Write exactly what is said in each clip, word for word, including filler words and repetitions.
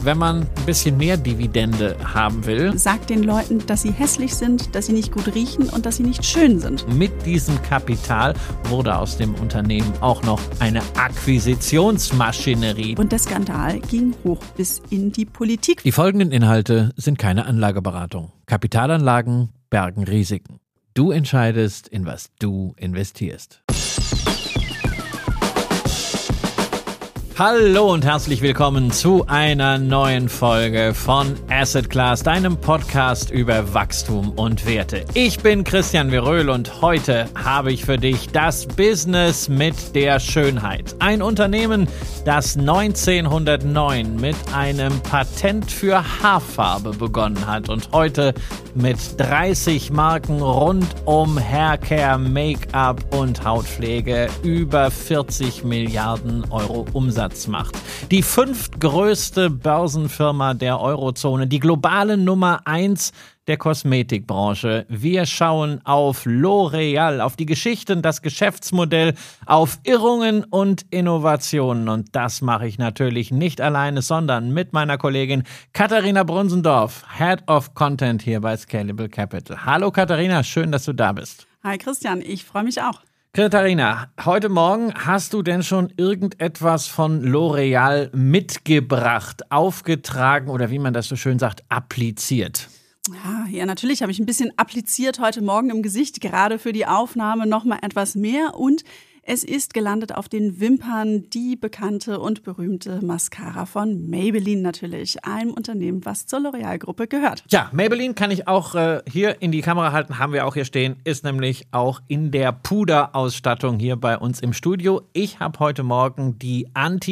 Wenn man ein bisschen mehr Dividende haben will, sagt den Leuten, dass sie hässlich sind, dass sie nicht gut riechen und dass sie nicht schön sind. Mit diesem Kapital wurde aus dem Unternehmen auch noch eine Akquisitionsmaschinerie. Und der Skandal ging hoch bis in die Politik. Die folgenden Inhalte sind keine Anlageberatung. Kapitalanlagen bergen Risiken. Du entscheidest, in was du investierst. Hallo und herzlich willkommen zu einer neuen Folge von Asset Class, deinem Podcast über Wachstum und Werte. Ich bin Christian Veröhl und heute habe ich für dich das Business mit der Schönheit. Ein Unternehmen, das neunzehnhundertneun mit einem Patent für Haarfarbe begonnen hat und heute mit dreißig Marken rund um Haircare, Make-up und Hautpflege über vierzig Milliarden Euro Umsatz macht. Die fünftgrößte Börsenfirma der Eurozone, die globale Nummer eins der Kosmetikbranche. Wir schauen auf L'Oréal, auf die Geschichten, das Geschäftsmodell, auf Irrungen und Innovationen. Und das mache ich natürlich nicht alleine, sondern mit meiner Kollegin Katharina Brunsendorf, Head of Content hier bei Scalable Capital. Hallo Katharina, schön, dass du da bist. Hi Christian, ich freue mich auch. Katharina, heute Morgen hast du denn schon irgendetwas von L'Oréal mitgebracht, aufgetragen oder wie man das so schön sagt, appliziert? Ja, ja, natürlich habe ich ein bisschen appliziert heute Morgen im Gesicht, gerade für die Aufnahme noch mal etwas mehr und es ist gelandet auf den Wimpern, die bekannte und berühmte Mascara von Maybelline natürlich, einem Unternehmen, was zur L'Oréal-Gruppe gehört. Ja, Maybelline kann ich auch äh, hier in die Kamera halten, haben wir auch hier stehen, ist nämlich auch in der Puderausstattung hier bei uns im Studio. Ich habe heute Morgen die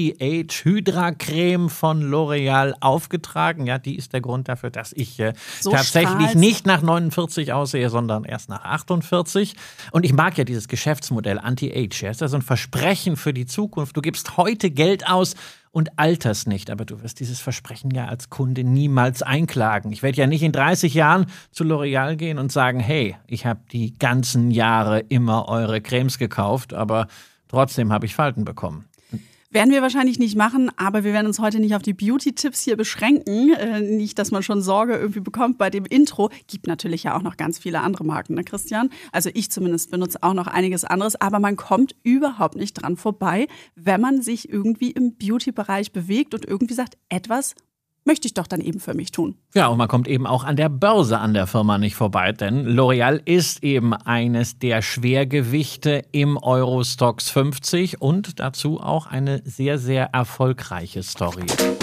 Anti-Age-Hydra-Creme von L'Oréal aufgetragen. Ja, die ist der Grund dafür, dass ich äh, so tatsächlich strahlst. Nicht nach neunundvierzig aussehe, sondern erst nach achtundvierzig. Und ich mag ja dieses Geschäftsmodell Anti-Age. Das ist also ein Versprechen für die Zukunft. Du gibst heute Geld aus und alterst nicht. Aber du wirst dieses Versprechen ja als Kunde niemals einklagen. Ich werde ja nicht in dreißig Jahren zu L'Oréal gehen und sagen, hey, ich habe die ganzen Jahre immer eure Cremes gekauft, aber trotzdem habe ich Falten bekommen. Werden wir wahrscheinlich nicht machen, aber wir werden uns heute nicht auf die Beauty-Tipps hier beschränken. Äh, nicht, dass man schon Sorge irgendwie bekommt bei dem Intro. Gibt natürlich ja auch noch ganz viele andere Marken, ne Christian? Also ich zumindest benutze auch noch einiges anderes, aber man kommt überhaupt nicht dran vorbei, wenn man sich irgendwie im Beauty-Bereich bewegt und irgendwie sagt, etwas möchte ich doch dann eben für mich tun. Ja, und man kommt eben auch an der Börse an der Firma nicht vorbei, denn L'Oréal ist eben eines der Schwergewichte im Euro-Stoxx fünfzig und dazu auch eine sehr, sehr erfolgreiche Story.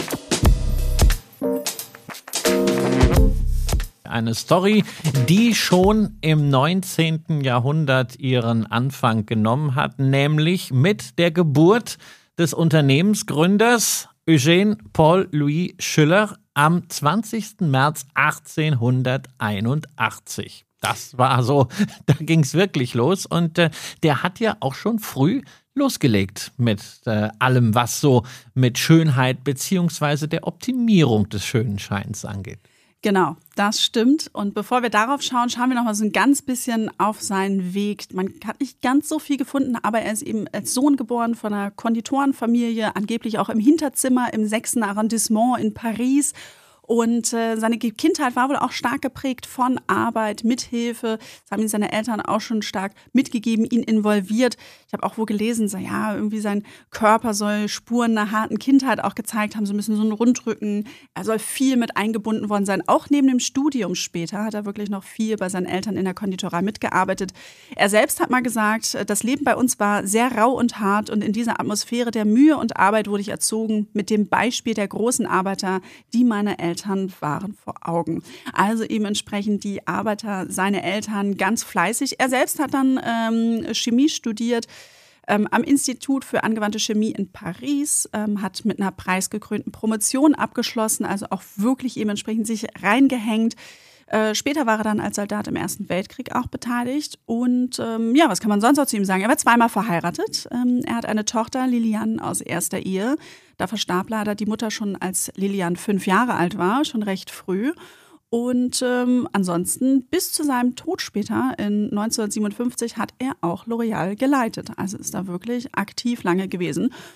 Eine Story, die schon im neunzehnten Jahrhundert ihren Anfang genommen hat, nämlich mit der Geburt des Unternehmensgründers Eugène Paul Louis Schiller am zwanzigsten März achtzehnhunderteinundachtzig. Das war so, da ging es wirklich los und äh, der hat ja auch schon früh losgelegt mit äh, allem, was so mit Schönheit beziehungsweise der Optimierung des Schönenscheins angeht. Genau, das stimmt. Und bevor wir darauf schauen, schauen wir noch mal so ein ganz bisschen auf seinen Weg. Man hat nicht ganz so viel gefunden, aber er ist eben als Sohn geboren von einer Konditorenfamilie, angeblich auch im Hinterzimmer im sechsten Arrondissement in Paris. Und äh, seine Kindheit war wohl auch stark geprägt von Arbeit, Mithilfe. Das haben ihm seine Eltern auch schon stark mitgegeben, ihn involviert. Ich habe auch wohl gelesen, so, ja, irgendwie sein Körper soll Spuren einer harten Kindheit auch gezeigt haben, so ein bisschen so einen Rundrücken. Er soll viel mit eingebunden worden sein. Auch neben dem Studium später hat er wirklich noch viel bei seinen Eltern in der Konditorei mitgearbeitet. Er selbst hat mal gesagt, das Leben bei uns war sehr rau und hart und in dieser Atmosphäre der Mühe und Arbeit wurde ich erzogen mit dem Beispiel der großen Arbeiter, die meine Eltern waren vor Augen. Also eben entsprechend die Arbeiter, seine Eltern ganz fleißig. Er selbst hat dann ähm, Chemie studiert ähm, am Institut für angewandte Chemie in Paris, ähm, hat mit einer preisgekrönten Promotion abgeschlossen, also auch wirklich eben entsprechend sich reingehängt. Äh, später war er dann als Soldat im Ersten Weltkrieg auch beteiligt und ähm, ja, was kann man sonst auch zu ihm sagen? Er war zweimal verheiratet. Ähm, er hat eine Tochter, Liliane, aus erster Ehe. Da verstarb leider die Mutter schon, als Liliane fünf Jahre alt war, schon recht früh. Und ähm, ansonsten bis zu seinem Tod später in neunzehnhundertsiebenundfünfzig hat er auch L'Oréal geleitet. Also ist da wirklich aktiv lange gewesen.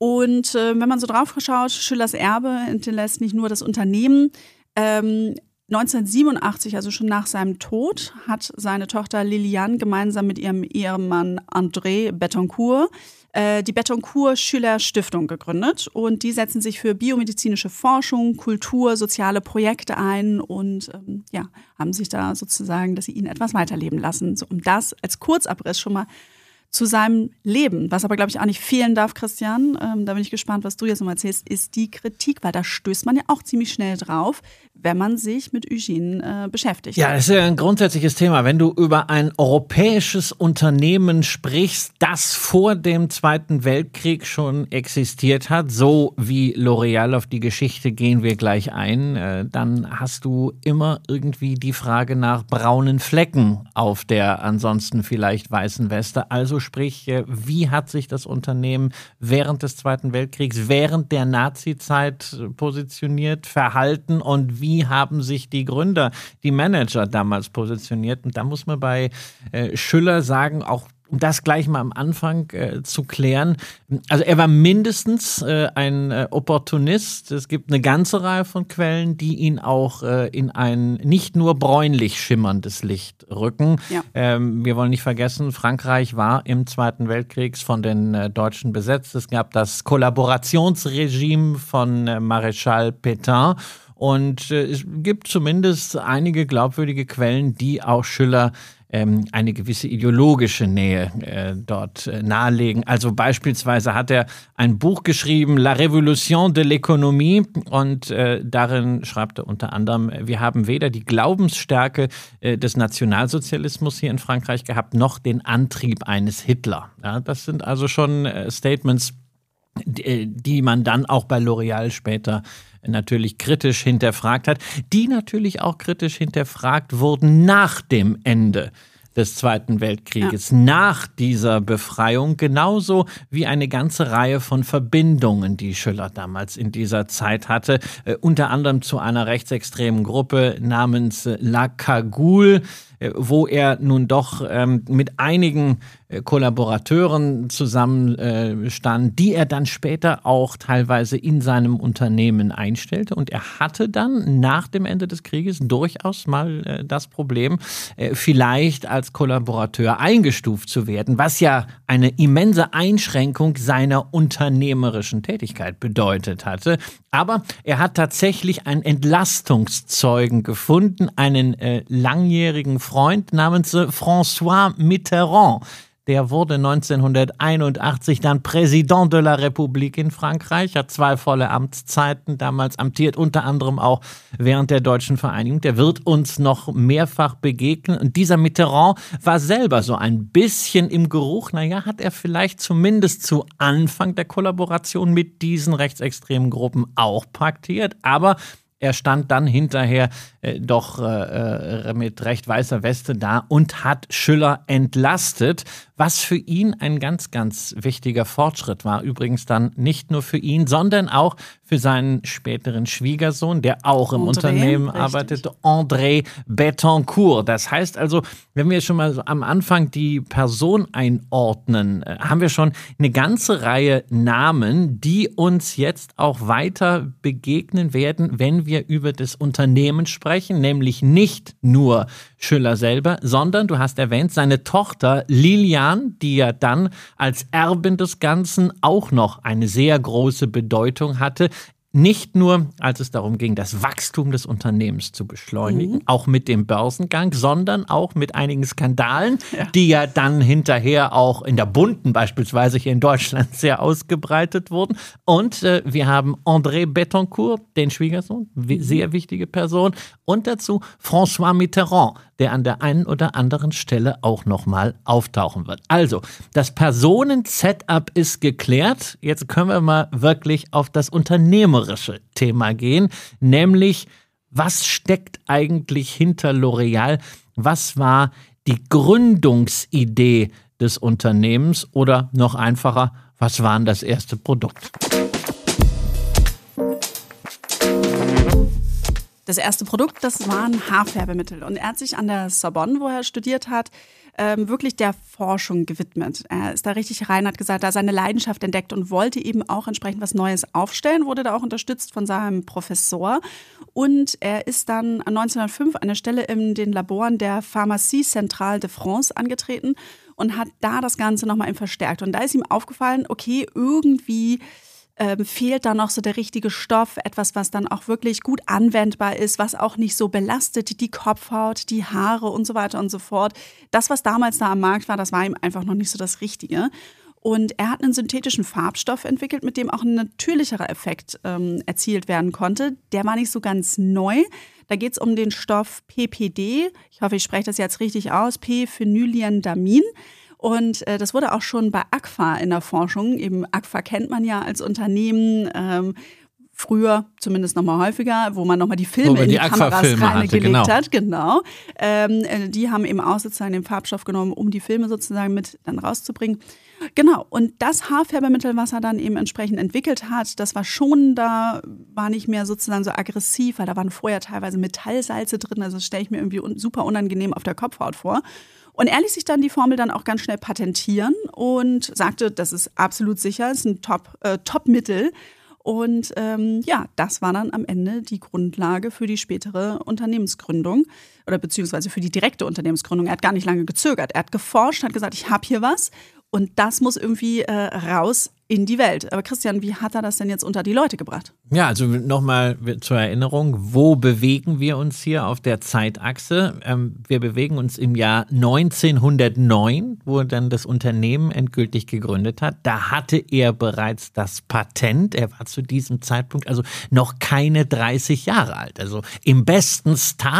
Und äh, wenn man so drauf schaut, Schillers Erbe hinterlässt nicht nur das Unternehmen. Ähm, neunzehnhundertsiebenundachtzig, also schon nach seinem Tod, hat seine Tochter Liliane gemeinsam mit ihrem Ehemann André Bettencourt äh, die Bettencourt-Schiller-Stiftung gegründet. Und die setzen sich für biomedizinische Forschung, Kultur, soziale Projekte ein und ähm, ja, haben sich da sozusagen, dass sie ihn etwas weiterleben lassen. So, um das als Kurzabriss schon mal zu seinem Leben, was aber, glaube ich, auch nicht fehlen darf, Christian, ähm, da bin ich gespannt, was du jetzt noch erzählst, ist die Kritik, weil da stößt man ja auch ziemlich schnell drauf, wenn man sich mit Eugene äh, beschäftigt. Ja, das ist ja ein grundsätzliches Thema. Wenn du über ein europäisches Unternehmen sprichst, das vor dem Zweiten Weltkrieg schon existiert hat, so wie L'Oréal, auf die Geschichte gehen wir gleich ein, äh, dann hast du immer irgendwie die Frage nach braunen Flecken auf der ansonsten vielleicht weißen Weste. Also sprich, wie hat sich das Unternehmen während des Zweiten Weltkriegs, während der Nazi-Zeit positioniert, verhalten und wie haben sich die Gründer, die Manager damals positioniert? Und da muss man bei äh, Schiller sagen, auch um das gleich mal am Anfang äh, zu klären. Also er war mindestens äh, ein äh, Opportunist. Es gibt eine ganze Reihe von Quellen, die ihn auch äh, in ein nicht nur bräunlich schimmerndes Licht rücken. Ja. Ähm, wir wollen nicht vergessen, Frankreich war im Zweiten Weltkrieg von den äh, Deutschen besetzt. Es gab das Kollaborationsregime von äh, Maréchal Pétain. Und äh, es gibt zumindest einige glaubwürdige Quellen, die auch Schiller ähm, eine gewisse ideologische Nähe äh, dort äh, nahelegen. Also beispielsweise hat er ein Buch geschrieben, La Révolution de l'économie, und äh, darin schreibt er unter anderem, wir haben weder die Glaubensstärke äh, des Nationalsozialismus hier in Frankreich gehabt, noch den Antrieb eines Hitler. Ja, das sind also schon äh, Statements, die, die man dann auch bei L'Oréal später natürlich kritisch hinterfragt hat, die natürlich auch kritisch hinterfragt wurden nach dem Ende des Zweiten Weltkrieges, ja. Nach dieser Befreiung, genauso wie eine ganze Reihe von Verbindungen, die Schiller damals in dieser Zeit hatte, äh, unter anderem zu einer rechtsextremen Gruppe namens äh, La Cagoule, äh, wo er nun doch ähm, mit einigen äh, Kollaborateuren zusammenstand, äh, die er dann später auch teilweise in seinem Unternehmen einstellte. Und er hatte dann nach dem Ende des Krieges durchaus mal äh, das Problem, äh, vielleicht als als Kollaborateur eingestuft zu werden, was ja eine immense Einschränkung seiner unternehmerischen Tätigkeit bedeutet hatte. Aber er hat tatsächlich einen Entlastungszeugen gefunden, einen äh, langjährigen Freund namens äh, François Mitterrand. Der wurde neunzehnhunderteinundachtzig dann Präsident de la République in Frankreich, hat zwei volle Amtszeiten, damals amtiert unter anderem auch während der deutschen Vereinigung. Der wird uns noch mehrfach begegnen. Und dieser Mitterrand war selber so ein bisschen im Geruch, naja, hat er vielleicht zumindest zu Anfang der Kollaboration mit diesen rechtsextremen Gruppen auch paktiert, aber er stand dann hinterher äh, doch äh, mit recht weißer Weste da und hat Schiller entlastet, was für ihn ein ganz, ganz wichtiger Fortschritt war. Übrigens dann nicht nur für ihn, sondern auch für seinen späteren Schwiegersohn, der auch im André, Unternehmen richtig. arbeitete, André Bettencourt. Das heißt also, wenn wir schon mal so am Anfang die Person einordnen, äh, haben wir schon eine ganze Reihe Namen, die uns jetzt auch weiter begegnen werden, wenn wir über das Unternehmen sprechen, nämlich nicht nur Schiller selber, sondern, du hast erwähnt, seine Tochter Liliane, die ja dann als Erbin des Ganzen auch noch eine sehr große Bedeutung hatte. Nicht nur, als es darum ging, das Wachstum des Unternehmens zu beschleunigen, mhm. auch mit dem Börsengang, sondern auch mit einigen Skandalen, ja. die ja dann hinterher auch in der Bunten beispielsweise hier in Deutschland sehr ausgebreitet wurden. Und äh, wir haben André Bettencourt, den Schwiegersohn, sehr wichtige Person, und dazu François Mitterrand, der an der einen oder anderen Stelle auch nochmal auftauchen wird. Also, das Personen-Setup ist geklärt. Jetzt können wir mal wirklich auf das unternehmerische Thema gehen, nämlich, was steckt eigentlich hinter L'Oréal? Was war die Gründungsidee des Unternehmens? Oder noch einfacher, was war denn das erste Produkt? Das erste Produkt, das waren Haarfärbemittel. Und er hat sich an der Sorbonne, wo er studiert hat, ähm, wirklich der Forschung gewidmet. Er ist da richtig rein, hat gesagt, da seine Leidenschaft entdeckt und wollte eben auch entsprechend was Neues aufstellen, wurde da auch unterstützt von seinem Professor. Und er ist dann neunzehnhundertfünf eine Stelle in den Laboren der Pharmacie Centrale de France angetreten und hat da das Ganze nochmal eben verstärkt. Und da ist ihm aufgefallen, okay, irgendwie Ähm, fehlt da noch so der richtige Stoff, etwas, was dann auch wirklich gut anwendbar ist, was auch nicht so belastet, die Kopfhaut, die Haare und so weiter und so fort. Das, was damals da am Markt war, das war ihm einfach noch nicht so das Richtige. Und er hat einen synthetischen Farbstoff entwickelt, mit dem auch ein natürlicherer Effekt ähm, erzielt werden konnte. Der war nicht so ganz neu. Da geht es um den Stoff P P D. Ich hoffe, ich spreche das jetzt richtig aus. P-Phenyldiendamin. Und äh, das wurde auch schon bei Agfa in der Forschung, eben Agfa kennt man ja als Unternehmen, ähm, früher zumindest noch mal häufiger, wo man noch mal die Filme in die, die Kameras reingelegt genau. hat. Genau. Ähm, die haben eben auch sozusagen den Farbstoff genommen, um die Filme sozusagen mit dann rauszubringen. Genau. Und das Haarfärbemittel, was er dann eben entsprechend entwickelt hat, das war schonender, war nicht mehr sozusagen so aggressiv, weil da waren vorher teilweise Metallsalze drin. Also das stelle ich mir irgendwie un- super unangenehm auf der Kopfhaut vor. Und er ließ sich dann die Formel dann auch ganz schnell patentieren und sagte, das ist absolut sicher, ist ein Top, äh, Top-Mittel. Und ähm, ja, das war dann am Ende die Grundlage für die spätere Unternehmensgründung oder beziehungsweise für die direkte Unternehmensgründung. Er hat gar nicht lange gezögert. Er hat geforscht, hat gesagt, ich habe hier was und das muss irgendwie äh, raus in die Welt. Aber Christian, wie hat er das denn jetzt unter die Leute gebracht? Ja, also nochmal zur Erinnerung, wo bewegen wir uns hier auf der Zeitachse? Ähm, wir bewegen uns im Jahr neunzehnhundertneun, wo dann das Unternehmen endgültig gegründet hat. Da hatte er bereits das Patent. Er war zu diesem Zeitpunkt also noch keine dreißig Jahre alt. Also im besten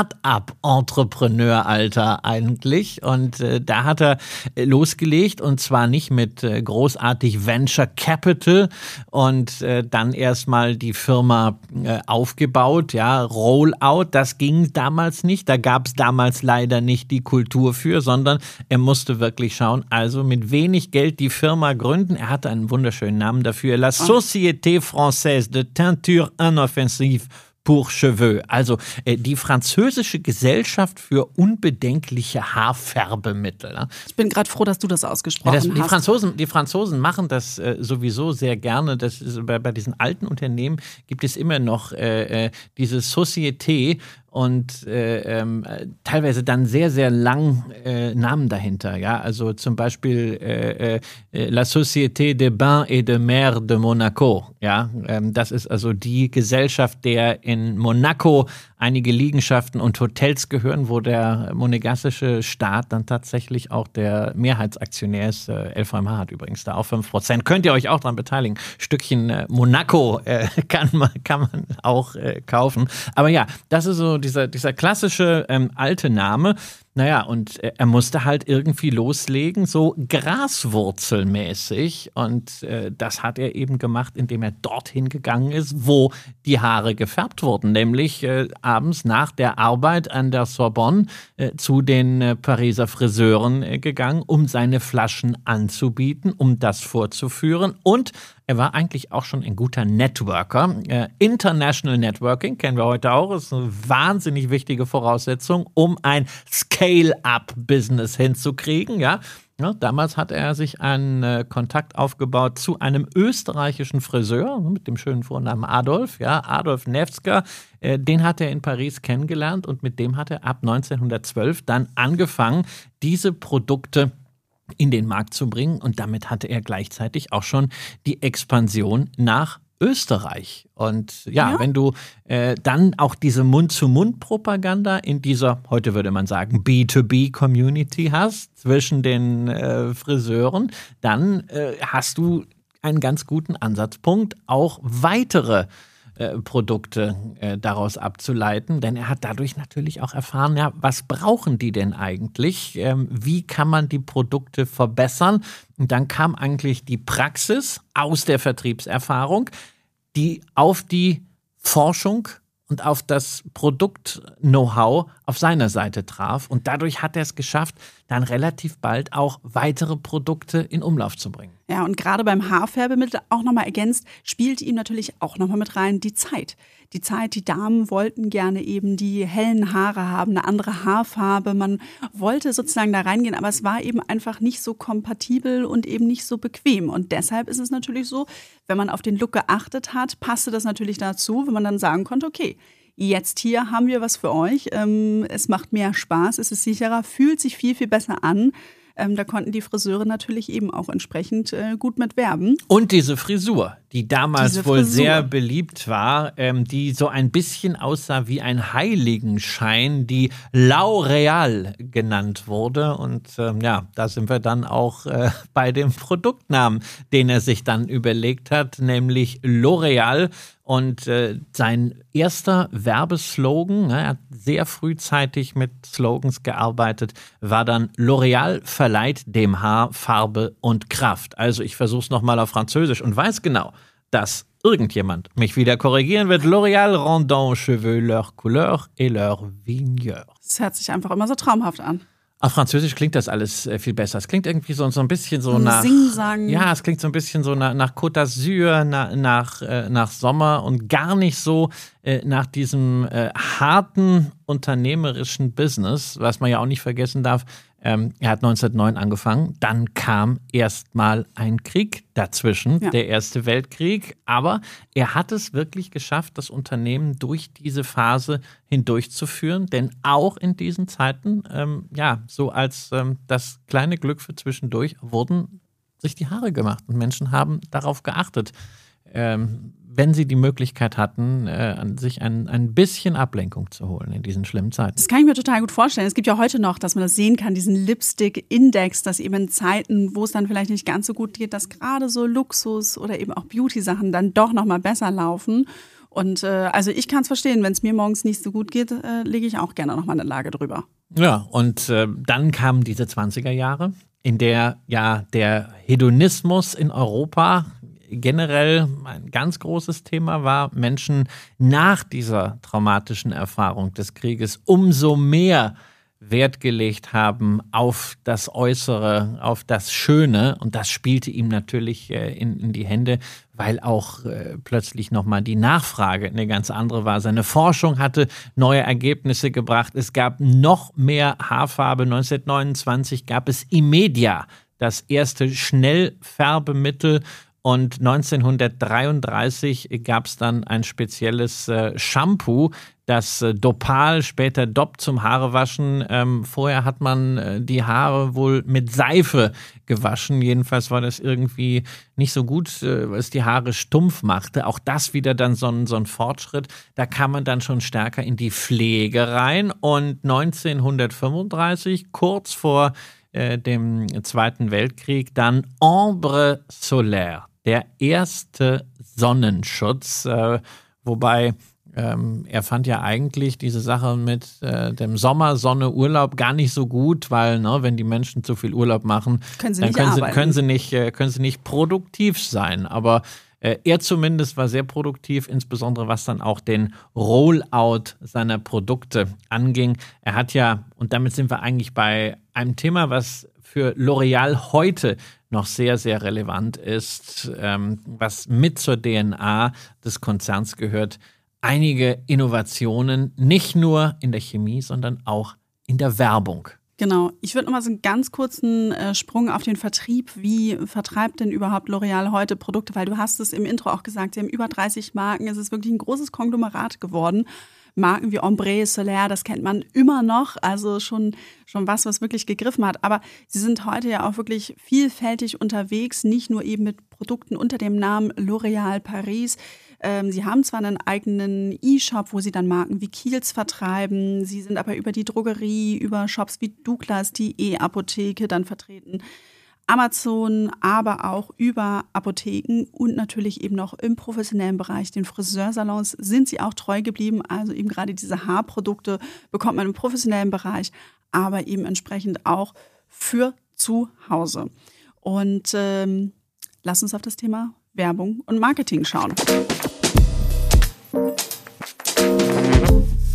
Start-up-Entrepreneur-Alter eigentlich. Und äh, da hat er losgelegt und zwar nicht mit äh, großartig Venture Capital und äh, dann erstmal die Firma äh, aufgebaut, ja, Rollout, das ging damals nicht, da gab es damals leider nicht die Kultur für, sondern er musste wirklich schauen, also mit wenig Geld die Firma gründen, er hatte einen wunderschönen Namen dafür, La Société Française de Teinture Inoffensive pour Cheveux, also äh, die französische Gesellschaft für unbedenkliche Haarfärbemittel. Ne? Ich bin gerade froh, dass du das ausgesprochen ja, das, die hast. Franzosen, die Franzosen machen das äh, sowieso sehr gerne. Das ist, bei, bei diesen alten Unternehmen gibt es immer noch äh, diese Société und äh, ähm, teilweise dann sehr, sehr lang äh, Namen dahinter. Ja? Also zum Beispiel äh, äh, La Société des Bains et de Mer de Monaco. Ja? Ähm, das ist also die Gesellschaft, der in Monaco einige Liegenschaften und Hotels gehören, wo der monegassische Staat dann tatsächlich auch der Mehrheitsaktionär ist. Äh, L V M H hat übrigens da auch fünf Prozent. Könnt ihr euch auch dran beteiligen. Stückchen äh, Monaco äh, kann man, kann man auch äh, kaufen. Aber ja, das ist so dieser, dieser klassische ähm, alte Name. Naja, und er musste halt irgendwie loslegen, so graswurzelmäßig. Und äh, das hat er eben gemacht, indem er dorthin gegangen ist, wo die Haare gefärbt wurden. Nämlich äh, abends nach der Arbeit an der Sorbonne äh, zu den äh, Pariser Friseuren äh, gegangen, um seine Flaschen anzubieten, um das vorzuführen. Und er war eigentlich auch schon ein guter Networker. Äh, International Networking kennen wir heute auch. Ist eine wahnsinnig wichtige Voraussetzung, um ein Scale-up-Business hinzukriegen. Ja? Ja, damals hat er sich einen äh, Kontakt aufgebaut zu einem österreichischen Friseur mit dem schönen Vornamen Adolf. Ja? Adolf Newska, äh, den hat er in Paris kennengelernt und mit dem hat er ab neunzehnhundertzwölf dann angefangen, diese Produkte in den Markt zu bringen und damit hatte er gleichzeitig auch schon die Expansion nach Österreich. Und ja, ja. wenn du äh, dann auch diese Mund-zu-Mund-Propaganda in dieser, heute würde man sagen, B zwei B-Community hast, zwischen den äh, Friseuren, dann äh, hast du einen ganz guten Ansatzpunkt, auch weitere Äh, Produkte äh, daraus abzuleiten, denn er hat dadurch natürlich auch erfahren, ja, was brauchen die denn eigentlich, ähm, wie kann man die Produkte verbessern und dann kam eigentlich die Praxis aus der Vertriebserfahrung, die auf die Forschung und auf das Produkt-Know-how auf seiner Seite traf und dadurch hat er es geschafft, dann relativ bald auch weitere Produkte in Umlauf zu bringen. Ja, und gerade beim Haarfärbemittel auch nochmal ergänzt, spielt ihm natürlich auch nochmal mit rein die Zeit. Die Zeit, die Damen wollten gerne eben die hellen Haare haben, eine andere Haarfarbe. Man wollte sozusagen da reingehen, aber es war eben einfach nicht so kompatibel und eben nicht so bequem. Und deshalb ist es natürlich so, wenn man auf den Look geachtet hat, passte das natürlich dazu, wenn man dann sagen konnte, okay, jetzt hier haben wir was für euch. Ähm, es macht mehr Spaß, es ist sicherer, fühlt sich viel, viel besser an. Ähm, da konnten die Friseure natürlich eben auch entsprechend äh, gut mit werben. Und diese Frisur, die damals Diese wohl Frisur. sehr beliebt war, ähm, die so ein bisschen aussah wie ein Heiligenschein, die L'Oréal genannt wurde. Und ähm, ja, da sind wir dann auch äh, bei dem Produktnamen, den er sich dann überlegt hat, nämlich L'Oréal. Und äh, sein erster Werbeslogan, ne, er hat sehr frühzeitig mit Slogans gearbeitet, war dann L'Oréal verleiht dem Haar Farbe und Kraft. Also ich versuche es nochmal auf Französisch und weiß genau, dass irgendjemand mich wieder korrigieren wird. L'Oréal rendant aux cheveux leur couleur et leur vigueur. Es hört sich einfach immer so traumhaft an. Auf Französisch klingt das alles äh, viel besser. Es klingt irgendwie so, so ein bisschen so Ein nach... Sing-Sang. Ja, es klingt so ein bisschen so nach, nach Côte d'Azur, nach, nach, äh, nach Sommer und gar nicht so äh, nach diesem äh, harten unternehmerischen Business, was man ja auch nicht vergessen darf. Ähm, er hat neunzehnhundertneun angefangen, dann kam erstmal ein Krieg dazwischen, ja. Der Erste Weltkrieg. Aber er hat es wirklich geschafft, das Unternehmen durch diese Phase hindurchzuführen. Denn auch in diesen Zeiten, ähm, ja, so als ähm, das kleine Glück für zwischendurch, wurden sich die Haare gemacht. Und Menschen haben darauf geachtet, ähm, wenn sie die Möglichkeit hatten, äh, sich ein, ein bisschen Ablenkung zu holen in diesen schlimmen Zeiten. Das kann ich mir total gut vorstellen. Es gibt ja heute noch, dass man das sehen kann, diesen Lipstick-Index, dass eben in Zeiten, wo es dann vielleicht nicht ganz so gut geht, dass gerade so Luxus- oder eben auch Beauty-Sachen dann doch noch mal besser laufen. Und äh, also ich kann es verstehen, wenn es mir morgens nicht so gut geht, äh, lege ich auch gerne noch mal eine Lage drüber. Ja, und äh, dann kamen diese zwanziger Jahre, in der ja der Hedonismus in Europa generell ein ganz großes Thema war. Menschen nach dieser traumatischen Erfahrung des Krieges umso mehr Wert gelegt haben auf das Äußere, auf das Schöne. Und das spielte ihm natürlich äh, in, in die Hände, weil auch äh, plötzlich nochmal die Nachfrage eine ganz andere war. Seine Forschung hatte neue Ergebnisse gebracht. Es gab noch mehr Haarfarbe. neunzehnhundertneunundzwanzig gab es Imedia, das erste Schnellfärbemittel. Und neunzehnhundertdreiunddreißig gab es dann ein spezielles äh, Shampoo, das äh, Dopal, später Dop zum Haarewaschen. Ähm, vorher hat man äh, die Haare wohl mit Seife gewaschen. Jedenfalls war das irgendwie nicht so gut, äh, weil es die Haare stumpf machte. Auch das wieder dann so ein, so ein Fortschritt. Da kam man dann schon stärker in die Pflege rein. Und neunzehnhundertfünfunddreißig, kurz vor äh, dem Zweiten Weltkrieg, dann Ambre Solaire. Der erste Sonnenschutz, äh, wobei ähm, er fand ja eigentlich diese Sache mit äh, dem Sommer, Sonne, Urlaub gar nicht so gut, weil ne, wenn die Menschen zu viel Urlaub machen, können sie dann nicht können, sie, arbeiten. können, sie nicht, äh, können sie nicht produktiv sein. Aber äh, er zumindest war sehr produktiv, insbesondere was dann auch den Rollout seiner Produkte anging. Er hat ja, und damit sind wir eigentlich bei einem Thema, was für L'Oréal heute noch sehr, sehr relevant ist, ähm, was mit zur D N A des Konzerns gehört. Einige Innovationen, nicht nur in der Chemie, sondern auch in der Werbung. Genau. Ich würde noch mal so einen ganz kurzen äh, Sprung auf den Vertrieb. Wie vertreibt denn überhaupt L'Oréal heute Produkte? Weil du hast es im Intro auch gesagt, sie haben über dreißig Marken. Es ist wirklich ein großes Konglomerat geworden. Marken wie Ambre Solaire, das kennt man immer noch, also schon, schon was, was wirklich gegriffen hat. Aber sie sind heute ja auch wirklich vielfältig unterwegs, nicht nur eben mit Produkten unter dem Namen L'Oréal Paris. Ähm, sie haben zwar einen eigenen E-Shop, wo sie dann Marken wie Kiehl's vertreiben, sie sind aber über die Drogerie, über Shops wie Douglas, die E-Apotheke dann vertreten. Amazon, aber auch über Apotheken und natürlich eben noch im professionellen Bereich, den Friseursalons, sind sie auch treu geblieben. Also eben gerade diese Haarprodukte bekommt man im professionellen Bereich, aber eben entsprechend auch für zu Hause. Und ähm, lass uns auf das Thema Werbung und Marketing schauen.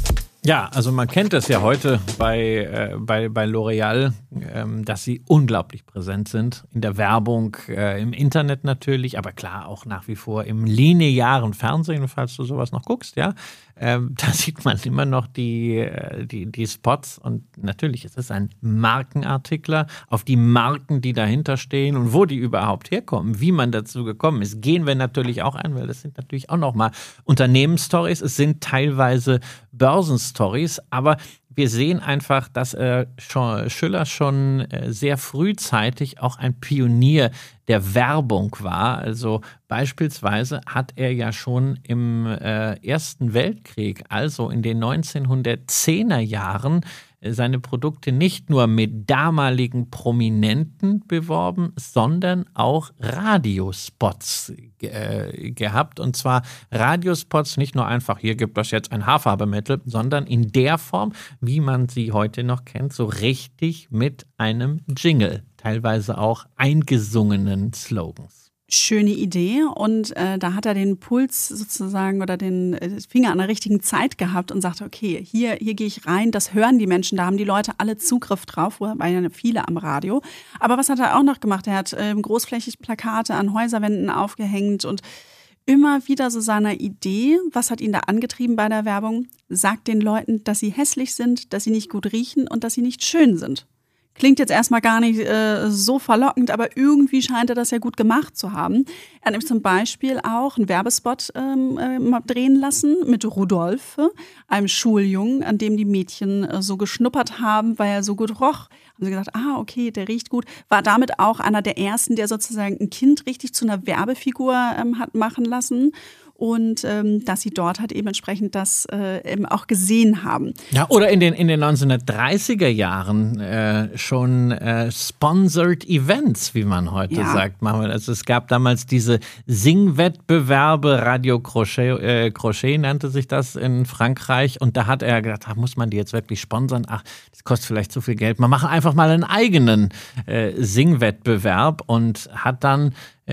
Ja, also man kennt das ja heute bei, äh, bei, bei L'Oréal, ähm, dass sie unglaublich präsent sind in der Werbung, äh, im Internet natürlich, aber klar auch nach wie vor im linearen Fernsehen, falls du sowas noch guckst, ja. Ähm, da sieht man immer noch die, äh, die, die Spots und natürlich ist es ein Markenartikler. Auf die Marken, die dahinter stehen und wo die überhaupt herkommen, wie man dazu gekommen ist, gehen wir natürlich auch ein, weil das sind natürlich auch nochmal Unternehmensstories. Es sind teilweise Börsenstories, aber wir sehen einfach, dass äh, schon, Schüller schon äh, sehr frühzeitig auch ein Pionier der Werbung war. Also beispielsweise hat er ja schon im äh, Ersten Weltkrieg, also in den neunzehnhundertzehner Jahren, seine Produkte nicht nur mit damaligen Prominenten beworben, sondern auch Radiospots äh, gehabt. Und zwar Radiospots nicht nur einfach, hier gibt es jetzt ein Haarfarbemittel, sondern in der Form, wie man sie heute noch kennt, so richtig mit einem Jingle, teilweise auch eingesungenen Slogans. Schöne Idee und äh, da hat er den Puls sozusagen oder den äh, Finger an der richtigen Zeit gehabt und sagte, okay, hier, hier gehe ich rein, das hören die Menschen, da haben die Leute alle Zugriff drauf, wo waren ja viele am Radio. Aber was hat er auch noch gemacht? Er hat äh, großflächig Plakate an Häuserwänden aufgehängt und immer wieder so seiner Idee, was hat ihn da angetrieben bei der Werbung, sagt den Leuten, dass sie hässlich sind, dass sie nicht gut riechen und dass sie nicht schön sind. Klingt jetzt erstmal gar nicht äh, so verlockend, aber irgendwie scheint er das ja gut gemacht zu haben. Er hat nämlich zum Beispiel auch einen Werbespot ähm, äh, drehen lassen mit Rudolfe, einem Schuljungen, an dem die Mädchen äh, so geschnuppert haben, weil er so gut roch. Haben sie gesagt, ah, okay, der riecht gut. War damit auch einer der ersten, der sozusagen ein Kind richtig zu einer Werbefigur ähm, hat machen lassen. Und ähm, dass sie dort halt eben entsprechend das äh, eben auch gesehen haben. Ja, oder in den, in den neunzehnhundertdreißiger Jahren äh, schon äh, Sponsored Events, wie man heute ja. sagt. Also es gab damals diese Singwettbewerbe, Radio Crochet, äh, Crochet nannte sich das in Frankreich. Und da hat er gedacht, ach, muss man die jetzt wirklich sponsern? Ach, das kostet vielleicht zu viel Geld. Man macht einfach mal einen eigenen äh, Singwettbewerb und hat dann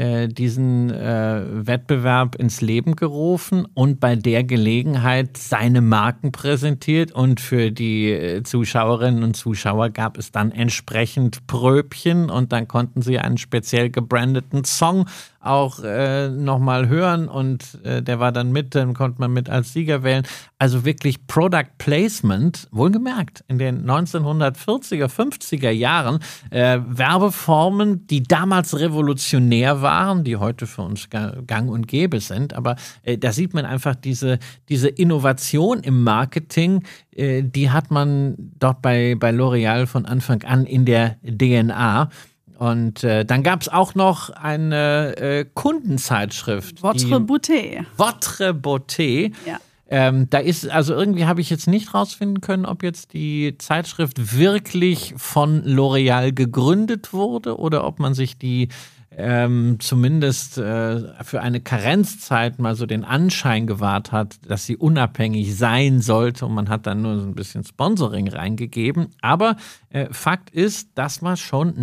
diesen äh, Wettbewerb ins Leben gerufen und bei der Gelegenheit seine Marken präsentiert und für die äh, Zuschauerinnen und Zuschauer gab es dann entsprechend Pröbchen und dann konnten sie einen speziell gebrandeten Song auch äh, nochmal hören und äh, der war dann mit, dann konnte man mit als Sieger wählen. Also wirklich Product Placement, wohlgemerkt, in den neunzehnhundertvierziger, fünfziger Jahren äh, Werbeformen, die damals revolutionär waren, die heute für uns gang und gäbe sind, aber äh, da sieht man einfach diese, diese Innovation im Marketing, äh, die hat man dort bei, bei L'Oréal von Anfang an in der D N A. Und äh, dann gab es auch noch eine äh, Kundenzeitschrift. Votre Beauté. Votre Beauté. Ja. Ähm, da ist, also irgendwie habe ich jetzt nicht rausfinden können, ob jetzt die Zeitschrift wirklich von L'Oréal gegründet wurde oder ob man sich die ähm, zumindest äh, für eine Karenzzeit mal so den Anschein gewahrt hat, dass sie unabhängig sein sollte und man hat dann nur so ein bisschen Sponsoring reingegeben. Aber äh, Fakt ist, dass man schon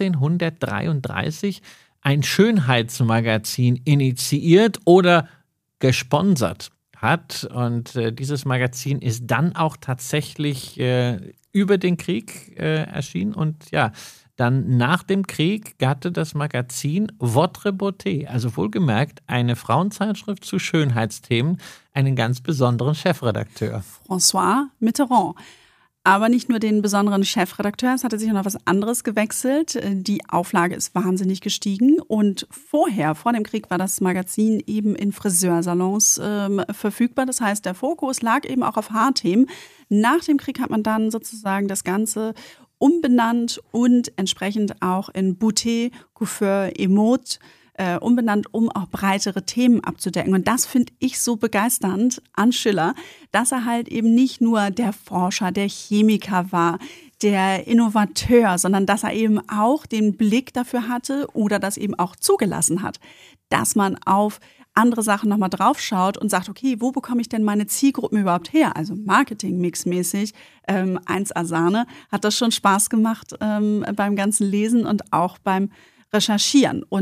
neunzehnhundertdreiunddreißig ein Schönheitsmagazin initiiert oder gesponsert hat. Und äh, dieses Magazin ist dann auch tatsächlich äh, über den Krieg äh, erschienen und ja, dann nach dem Krieg hatte das Magazin Votre Beauté, also wohlgemerkt eine Frauenzeitschrift zu Schönheitsthemen, einen ganz besonderen Chefredakteur. François Mitterrand. Aber nicht nur den besonderen Chefredakteur, es hatte sich auch noch was anderes gewechselt. Die Auflage ist wahnsinnig gestiegen und vorher, vor dem Krieg, war das Magazin eben in Friseursalons ähm, verfügbar. Das heißt, der Fokus lag eben auch auf Haarthemen. Nach dem Krieg hat man dann sozusagen das Ganze umbenannt und entsprechend auch in Beauté, Coiffeur et Mode äh, umbenannt, um auch breitere Themen abzudecken. Und das finde ich so begeisternd an Schiller, dass er halt eben nicht nur der Forscher, der Chemiker war, der Innovateur, sondern dass er eben auch den Blick dafür hatte oder das eben auch zugelassen hat, dass man auf andere Sachen nochmal draufschaut und sagt, okay, wo bekomme ich denn meine Zielgruppen überhaupt her? Also Marketing-Mix-mäßig, ähm, eins A Sahne, hat das schon Spaß gemacht ähm, beim ganzen Lesen und auch beim Recherchieren. Und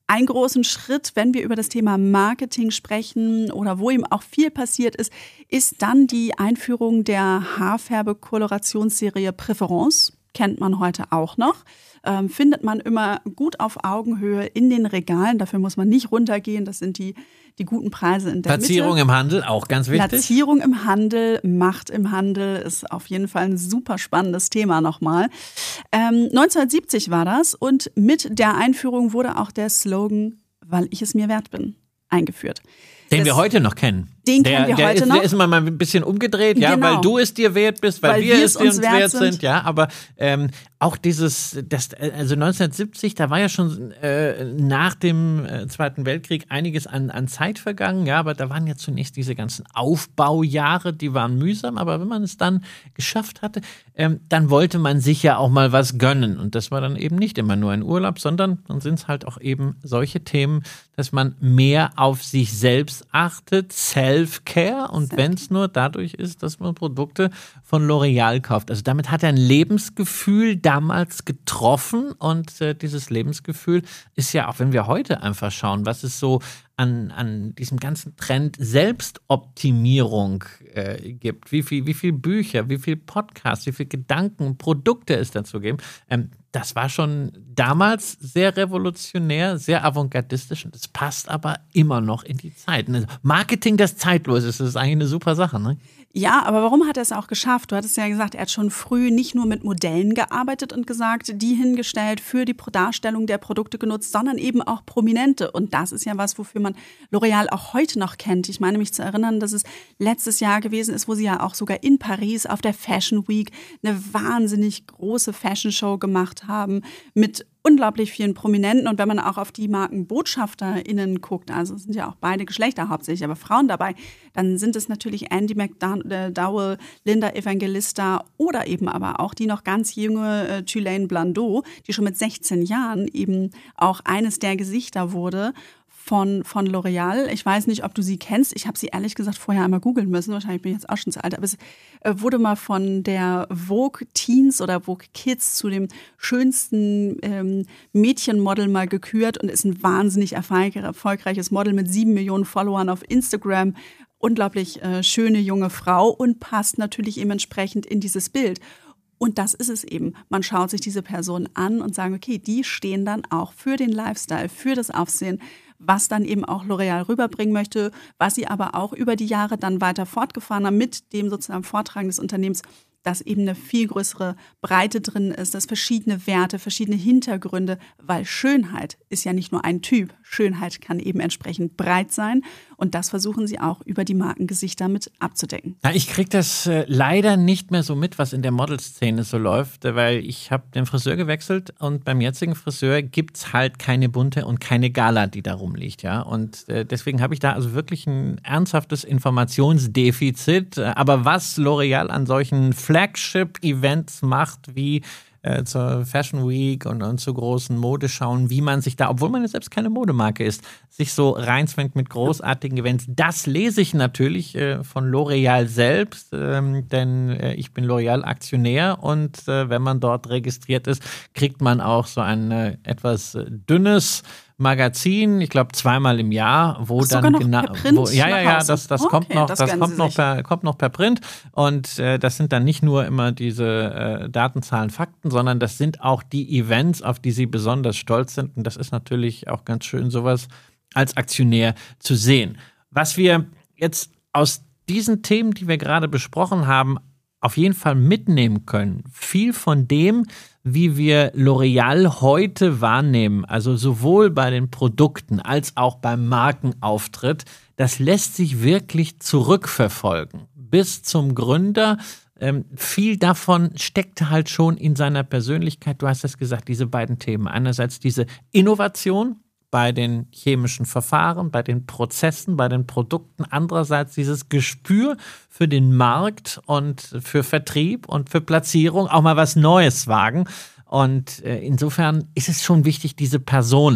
einen großen Schritt, wenn wir über das Thema Marketing sprechen oder wo eben auch viel passiert ist, ist dann die Einführung der Haarfarbe-Kolorationsserie Préférence. Kennt man heute auch noch. Ähm, findet man immer gut auf Augenhöhe in den Regalen. Dafür muss man nicht runtergehen. Das sind die, die guten Preise in der Platzierung Mitte. im Handel, auch ganz wichtig. Platzierung im Handel, Macht im Handel ist auf jeden Fall ein super spannendes Thema nochmal. Ähm, neunzehnhundertsiebzig war das und mit der Einführung wurde auch der Slogan, weil ich es mir wert bin, eingeführt. Den das, wir heute noch kennen. Den der, kennen wir der heute ist, noch. Der ist mal ein bisschen umgedreht, ja, genau. weil du es dir wert bist, weil, weil wir, wir es uns wert, wert sind. sind. Ja, aber ähm, auch dieses, das, also neunzehnhundertsiebzig, da war ja schon äh, nach dem äh, Zweiten Weltkrieg einiges an, an Zeit vergangen, ja, aber da waren ja zunächst diese ganzen Aufbaujahre, die waren mühsam, aber wenn man es dann geschafft hatte, ähm, dann wollte man sich ja auch mal was gönnen und das war dann eben nicht immer nur ein Urlaub, sondern dann sind es halt auch eben solche Themen, dass man mehr auf sich selbst achtet, Self-Care und wenn es nur dadurch ist, dass man Produkte von L'Oreal kauft. Also damit hat er ein Lebensgefühl damals getroffen und äh, dieses Lebensgefühl ist ja auch, wenn wir heute einfach schauen, was es so an, an diesem ganzen Trend Selbstoptimierung äh, gibt, wie viel, wie viel Bücher, wie viel Podcasts, wie viel Gedanken, Produkte es dazu gibt. Ähm, das war schon damals sehr revolutionär, sehr avantgardistisch und es passt aber immer noch in die Zeit. Marketing, das zeitlos ist, das ist eigentlich eine super Sache, ne? Ja, aber warum hat er es auch geschafft? Du hattest ja gesagt, er hat schon früh nicht nur mit Modellen gearbeitet und gesagt, die hingestellt, für die Darstellung der Produkte genutzt, sondern eben auch Prominente. Und das ist ja was, wofür man L'Oreal auch heute noch kennt. Ich meine mich zu erinnern, dass es letztes Jahr gewesen ist, wo sie ja auch sogar in Paris auf der Fashion Week eine wahnsinnig große Fashion Show gemacht haben mit unglaublich vielen Prominenten und wenn man auch auf die MarkenbotschafterInnen guckt, also es sind ja auch beide Geschlechter hauptsächlich, aber Frauen dabei, dann sind es natürlich Andy McDowell, Linda Evangelista oder eben aber auch die noch ganz junge äh, Tulane Blandot, die schon mit sechzehn Jahren eben auch eines der Gesichter wurde von, von L'Oreal. Ich weiß nicht, ob du sie kennst. Ich habe sie ehrlich gesagt vorher einmal googeln müssen. Wahrscheinlich bin ich jetzt auch schon zu alt. Aber es äh, wurde mal von der Vogue Teens oder Vogue Kids zu dem schönsten ähm, Mädchenmodel mal gekürt und ist ein wahnsinnig erfolgreiches Model mit sieben Millionen Followern auf Instagram. Unglaublich äh, schöne junge Frau und passt natürlich eben entsprechend in dieses Bild. Und das ist es eben. Man schaut sich diese Person an und sagt, okay, die stehen dann auch für den Lifestyle, für das Aufsehen, was dann eben auch L'Oreal rüberbringen möchte, was sie aber auch über die Jahre dann weiter fortgefahren haben mit dem sozusagen Vortragen des Unternehmens, dass eben eine viel größere Breite drin ist, dass verschiedene Werte, verschiedene Hintergründe, weil Schönheit ist ja nicht nur ein Typ. Schönheit kann eben entsprechend breit sein und das versuchen sie auch über die Markengesichter mit abzudecken. Ja, ich kriege das äh, leider nicht mehr so mit, was in der Modelszene so läuft, weil ich habe den Friseur gewechselt und beim jetzigen Friseur gibt es halt keine bunte und keine Gala, die da rumliegt, ja. Und äh, deswegen habe ich da also wirklich ein ernsthaftes Informationsdefizit. Aber was L'Oreal an solchen Flagship-Events macht, wie äh, zur Fashion Week und, und zu großen Modeschauen, wie man sich da, obwohl man jetzt selbst keine Modemarke ist, sich so reinzwängt mit großartigen Events. Das lese ich natürlich äh, von L'Oreal selbst, ähm, denn äh, ich bin L'Oreal-Aktionär und äh, wenn man dort registriert ist, kriegt man auch so ein äh, etwas äh, dünnes Magazin, ich glaube zweimal im Jahr, wo Ach, dann noch genau, per Print wo, ja ja ja, Hause. das das okay, kommt noch, das, das kommt noch per kommt noch per Print und äh, das sind dann nicht nur immer diese äh, Datenzahlen, Fakten, sondern das sind auch die Events, auf die sie besonders stolz sind und das ist natürlich auch ganz schön, sowas als Aktionär zu sehen. Was wir jetzt aus diesen Themen, die wir gerade besprochen haben, auf jeden Fall mitnehmen können, viel von dem, wie wir L'Oreal heute wahrnehmen, also sowohl bei den Produkten als auch beim Markenauftritt, das lässt sich wirklich zurückverfolgen. Bis zum Gründer. Ähm, viel davon steckt halt schon in seiner Persönlichkeit. Du hast es gesagt, diese beiden Themen. Einerseits diese Innovation bei den chemischen Verfahren, bei den Prozessen, bei den Produkten. Andererseits dieses Gespür für den Markt und für Vertrieb und für Platzierung, auch mal was Neues wagen. Und äh, insofern ist es schon wichtig, diese Person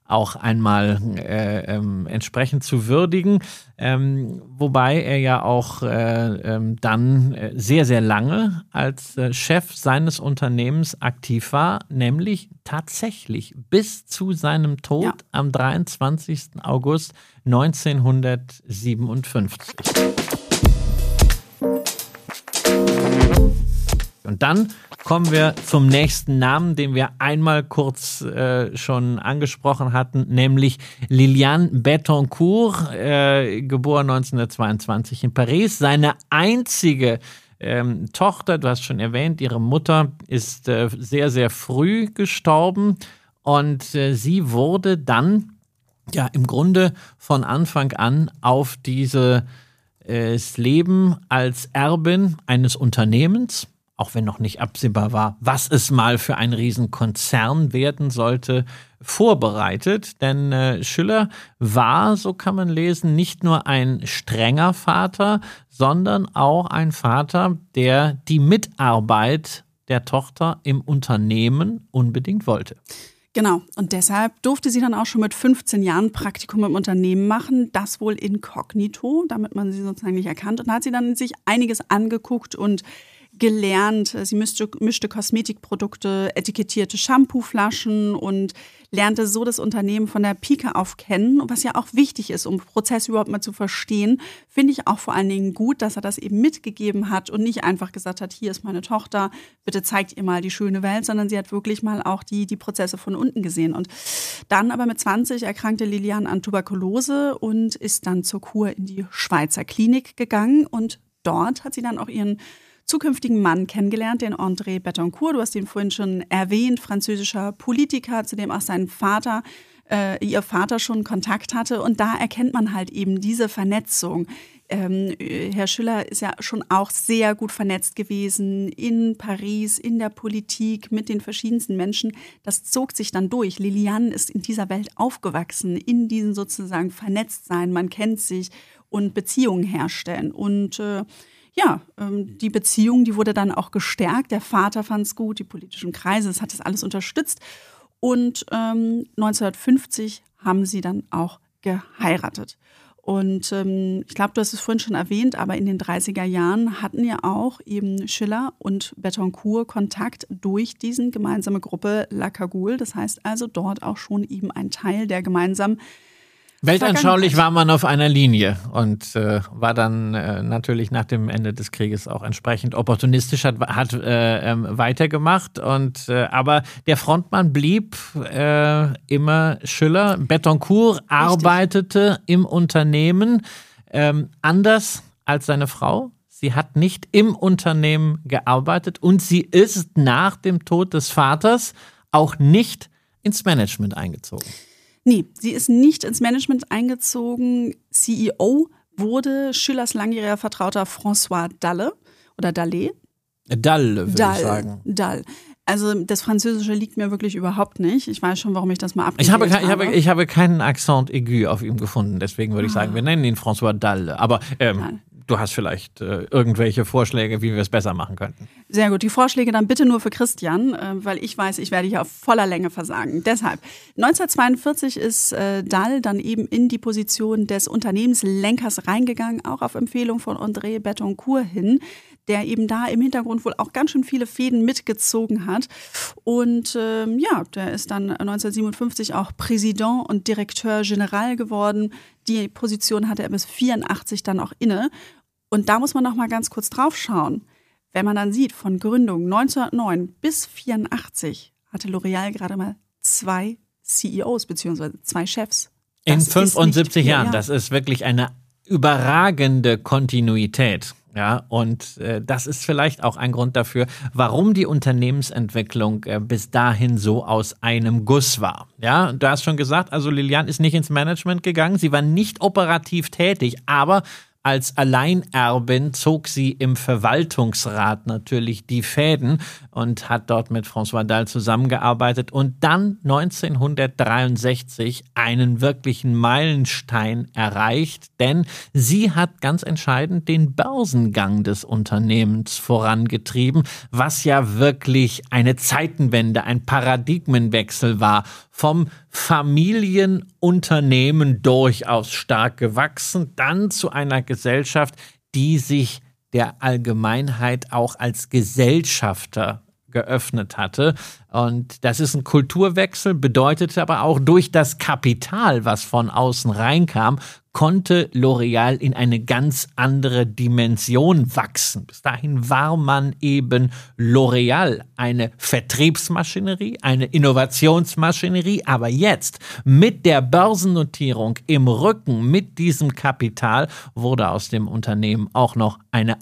auch einmal äh, ähm, entsprechend zu würdigen. Ähm, wobei er ja auch äh, ähm, dann sehr, sehr lange als äh, Chef seines Unternehmens aktiv war, nämlich tatsächlich bis zu seinem Tod ja. am dreiundzwanzigsten August neunzehnhundertsiebenundfünfzig. Und dann kommen wir zum nächsten Namen, den wir einmal kurz äh, schon angesprochen hatten, nämlich Liliane Bettencourt, äh, geboren neunzehnhundertzweiundzwanzig in Paris. Seine einzige ähm, Tochter, du hast schon erwähnt, ihre Mutter ist äh, sehr, sehr früh gestorben und äh, sie wurde dann ja im Grunde von Anfang an auf dieses äh, Leben als Erbin eines Unternehmens, auch wenn noch nicht absehbar war, was es mal für ein Riesenkonzern werden sollte, vorbereitet. Denn äh, Schiller war, so kann man lesen, nicht nur ein strenger Vater, sondern auch ein Vater, der die Mitarbeit der Tochter im Unternehmen unbedingt wollte. Genau, und deshalb durfte sie dann auch schon mit fünfzehn Jahren Praktikum im Unternehmen machen, das wohl inkognito, damit man sie sozusagen nicht erkannt. Und da hat sie dann sich einiges angeguckt und gelernt. Sie mischte, mischte Kosmetikprodukte, etikettierte Shampooflaschen und lernte so das Unternehmen von der Pike auf kennen. Was ja auch wichtig ist, um Prozess überhaupt mal zu verstehen, finde ich auch vor allen Dingen gut, dass er das eben mitgegeben hat und nicht einfach gesagt hat, hier ist meine Tochter, bitte zeigt ihr mal die schöne Welt, sondern sie hat wirklich mal auch die, die Prozesse von unten gesehen. Und dann aber mit zwanzig erkrankte Liliane an Tuberkulose und ist dann zur Kur in die Schweizer Klinik gegangen und dort hat sie dann auch ihren zukünftigen Mann kennengelernt, den André Bettencourt. Du hast ihn vorhin schon erwähnt, französischer Politiker, zu dem auch sein Vater, äh, ihr Vater schon Kontakt hatte. Und da erkennt man halt eben diese Vernetzung. Ähm, Herr Schiller ist ja schon auch sehr gut vernetzt gewesen in Paris, in der Politik, mit den verschiedensten Menschen. Das zog sich dann durch. Liliane ist in dieser Welt aufgewachsen, in diesem sozusagen Vernetztsein. Man kennt sich und Beziehungen herstellen. Und äh, Ja, die Beziehung, die wurde dann auch gestärkt. Der Vater fand es gut, die politischen Kreise, das hat das alles unterstützt. Und ähm, neunzehnhundertfünfzig haben sie dann auch geheiratet. Und ähm, ich glaube, du hast es vorhin schon erwähnt, aber in den dreißiger Jahren hatten ja auch eben Schiller und Bettencourt Kontakt durch diese gemeinsame Gruppe La Cagoule. Das heißt also dort auch schon eben ein Teil der gemeinsamen Weltanschaulich war man auf einer Linie und äh, war dann äh, natürlich nach dem Ende des Krieges auch entsprechend opportunistisch, hat, hat äh, ähm, weitergemacht. Und, äh, aber der Frontmann blieb äh, immer Schiller. Bettencourt Richtig. arbeitete im Unternehmen ähm, anders als seine Frau. Sie hat nicht im Unternehmen gearbeitet und sie ist nach dem Tod des Vaters auch nicht ins Management eingezogen. Nee, sie ist nicht ins Management eingezogen. C E O wurde Schillers langjähriger Vertrauter François Dalle oder Dalle. Dalle, würde Dalle, ich sagen. Dalle. Also das Französische liegt mir wirklich überhaupt nicht. Ich weiß schon, warum ich das mal abgewählt ich habe. habe. Ich habe, ich habe keinen Accent aigu auf ihm gefunden. Deswegen würde ich sagen, wir nennen ihn François Dalle. Aber ähm, du hast vielleicht äh, irgendwelche Vorschläge, wie wir es besser machen könnten. Sehr gut. Die Vorschläge dann bitte nur für Christian, äh, weil ich weiß, ich werde hier auf voller Länge versagen. Deshalb, neunzehnhundertzweiundvierzig ist äh, Dalle dann eben in die Position des Unternehmenslenkers reingegangen, auch auf Empfehlung von André Bettencourt hin, der eben da im Hintergrund wohl auch ganz schön viele Fäden mitgezogen hat. Und ähm, ja, der ist dann neunzehnhundertsiebenundfünfzig auch Präsident und Direkteur General geworden. Die Position hatte er bis vierundachtzig dann auch inne. Und da muss man noch mal ganz kurz drauf schauen. Wenn man dann sieht, von Gründung neunzehnhundertneun bis vierundachtzig hatte L'Oréal gerade mal zwei C E Os beziehungsweise zwei Chefs. Das In fünfundsiebzig Jahren, das ist wirklich eine überragende Kontinuität. Ja, und äh, das ist vielleicht auch ein Grund dafür, warum die Unternehmensentwicklung äh, bis dahin so aus einem Guss war. Ja, du hast schon gesagt, also Liliane ist nicht ins Management gegangen, sie war nicht operativ tätig, aber als Alleinerbin zog sie im Verwaltungsrat natürlich die Fäden und hat dort mit François Dalle zusammengearbeitet und dann neunzehnhundertdreiundsechzig einen wirklichen Meilenstein erreicht, denn sie hat ganz entscheidend den Börsengang des Unternehmens vorangetrieben, was ja wirklich eine Zeitenwende, ein Paradigmenwechsel war vom Familienunternehmen durchaus stark gewachsen, dann zu einer Gesellschaft, die sich der Allgemeinheit auch als Gesellschafter geöffnet hatte. Und das ist ein Kulturwechsel, bedeutete aber auch, durch das Kapital, was von außen reinkam, konnte L'Oréal in eine ganz andere Dimension wachsen. Bis dahin war man eben L'Oréal, eine Vertriebsmaschinerie, eine Innovationsmaschinerie, aber jetzt mit der Börsennotierung im Rücken, mit diesem Kapital, wurde aus dem Unternehmen auch noch eine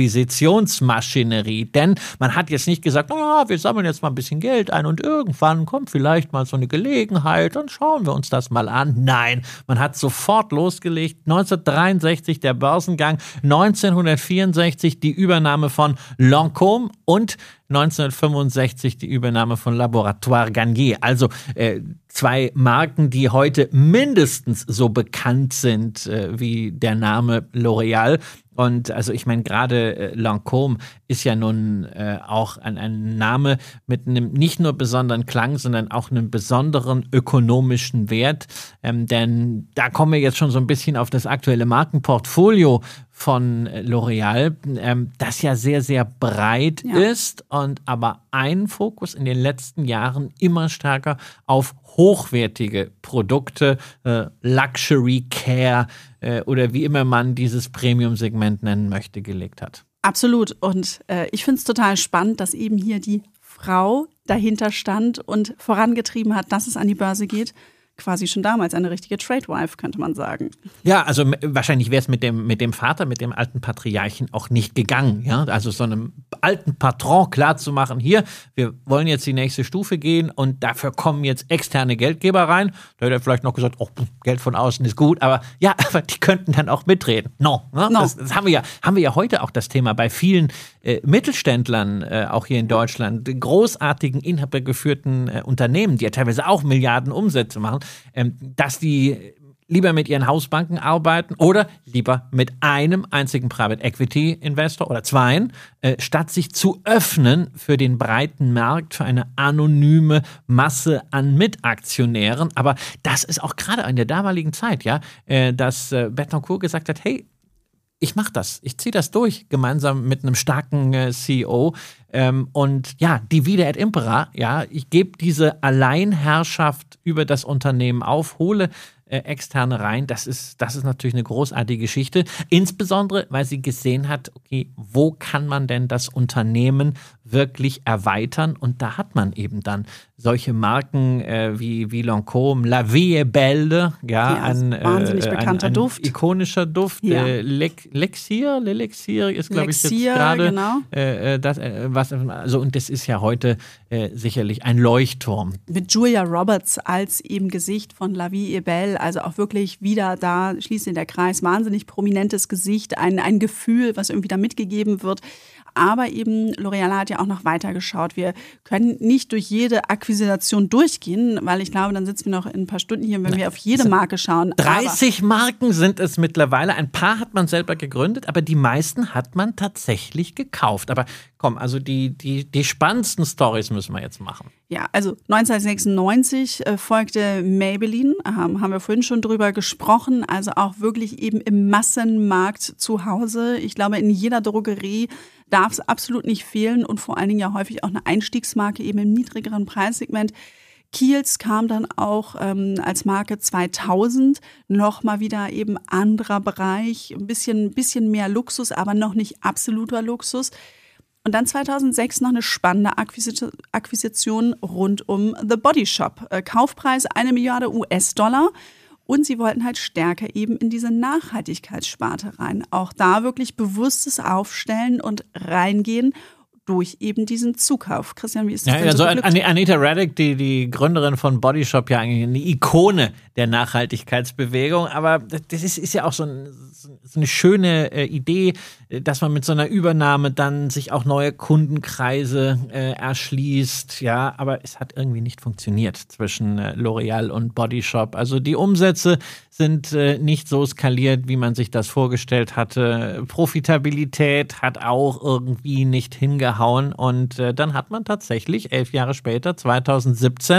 Akquisitionsmaschinerie. Denn man hat jetzt nicht gesagt, oh, wir sammeln jetzt mal ein bisschen Geld ein und irgendwann kommt vielleicht mal so eine Gelegenheit, dann schauen wir uns das mal an. Nein, man hat sofort losgelegt. neunzehnhundertdreiundsechzig der Börsengang, neunzehnhundertvierundsechzig die Übernahme von Lancôme und neunzehnhundertfünfundsechzig die Übernahme von Laboratoire Garnier. Also äh, zwei Marken, die heute mindestens so bekannt sind äh, wie der Name L'Oréal. Und also ich meine, gerade äh, Lancôme ist ja nun äh, auch ein, ein Name mit einem nicht nur besonderen Klang, sondern auch einem besonderen ökonomischen Wert. Ähm, denn da kommen wir jetzt schon so ein bisschen auf das aktuelle Markenportfolio von L'Oréal, ähm, das ja sehr, sehr breit ja. ist und aber einen Fokus in den letzten Jahren immer stärker auf hochwertige Produkte, äh, Luxury Care äh, oder wie immer man dieses Premium-Segment nennen möchte, gelegt hat. Absolut. Und äh, ich finde es total spannend, dass eben hier die Frau dahinter stand und vorangetrieben hat, dass es an die Börse geht. Quasi schon damals eine richtige Tradewife, könnte man sagen. Ja, also m- wahrscheinlich wäre es mit dem, mit dem Vater, mit dem alten Patriarchen auch nicht gegangen. Ja? Also so einem alten Patron klarzumachen, hier, wir wollen jetzt die nächste Stufe gehen und dafür kommen jetzt externe Geldgeber rein. Da hätte er vielleicht noch gesagt, oh, Geld von außen ist gut, aber ja, aber die könnten dann auch mitreden. No, ne? no. Das, das haben wir ja, haben wir ja heute auch das Thema bei vielen äh, Mittelständlern, äh, auch hier in Deutschland, großartigen, inhabergeführten äh, Unternehmen, die ja teilweise auch Milliarden Umsätze machen, dass die lieber mit ihren Hausbanken arbeiten oder lieber mit einem einzigen Private Equity Investor oder zweien, äh, statt sich zu öffnen für den breiten Markt, für eine anonyme Masse an Mitaktionären. Aber das ist auch gerade in der damaligen Zeit, ja, äh, dass äh, Bettencourt gesagt hat, hey, ich mache das, ich ziehe das durch, gemeinsam mit einem starken äh, C E O. Ähm, und ja, divide et impera, ja, ich gebe diese Alleinherrschaft über das Unternehmen auf, hole äh, Externe rein. Das ist, das ist natürlich eine großartige Geschichte. Insbesondere, weil sie gesehen hat, okay, wo kann man denn das Unternehmen wirklich erweitern? Und da hat man eben dann solche Marken äh, wie, wie Lancôme, La Vie est Belle, ja, ja ein wahnsinnig äh, bekannter ein, ein Duft. Ikonischer Duft. Ja. Äh, L'Elixir, L'Elixir ist, glaube ich, jetzt Elixir, gerade genau. äh, das, äh, was, also und das ist ja heute äh, sicherlich ein Leuchtturm. Mit Julia Roberts als eben Gesicht von La Vie est Belle, also auch wirklich wieder da, schließt in der Kreis, wahnsinnig prominentes Gesicht, ein, ein Gefühl, was irgendwie da mitgegeben wird. Aber eben L'Oréal hat ja auch noch weiter geschaut. Wir können nicht durch jede Akquisition durchgehen, weil ich glaube, dann sitzen wir noch in ein paar Stunden hier, wenn wir auf jede Marke schauen. dreißig Marken sind es mittlerweile. Ein paar hat man selber gegründet, aber die meisten hat man tatsächlich gekauft. Aber komm, also die, die, die spannendsten Storys müssen wir jetzt machen. Ja, also neunzehnhundertsechsundneunzig äh, folgte Maybelline, ähm, haben wir vorhin schon drüber gesprochen, also auch wirklich eben im Massenmarkt zu Hause. Ich glaube, in jeder Drogerie darf es absolut nicht fehlen und vor allen Dingen ja häufig auch eine Einstiegsmarke eben im niedrigeren Preissegment. Kiehl's kam dann auch ähm, als Marke zweitausend, nochmal wieder eben anderer Bereich, ein bisschen, bisschen mehr Luxus, aber noch nicht absoluter Luxus. Und dann zweitausendsechs noch eine spannende Akquisition rund um The Body Shop. Kaufpreis eine Milliarde U S-Dollar. Und sie wollten halt stärker eben in diese Nachhaltigkeitssparte rein. Auch da wirklich bewusstes Aufstellen und reingehen durch eben diesen Zukauf. Christian, wie ist das ja, denn also so geglückt? Anita Roddick, die, die Gründerin von Body Shop, ja eigentlich eine Ikone der Nachhaltigkeitsbewegung. Aber das ist, ist ja auch so, ein, so eine schöne äh, Idee, dass man mit so einer Übernahme dann sich auch neue Kundenkreise äh, erschließt. Ja, aber es hat irgendwie nicht funktioniert zwischen äh, L'Oréal und Body Shop. Also die Umsätze sind äh, nicht so skaliert, wie man sich das vorgestellt hatte. Profitabilität hat auch irgendwie nicht hingehauen. Und äh, dann hat man tatsächlich elf Jahre später, zweitausendsiebzehn,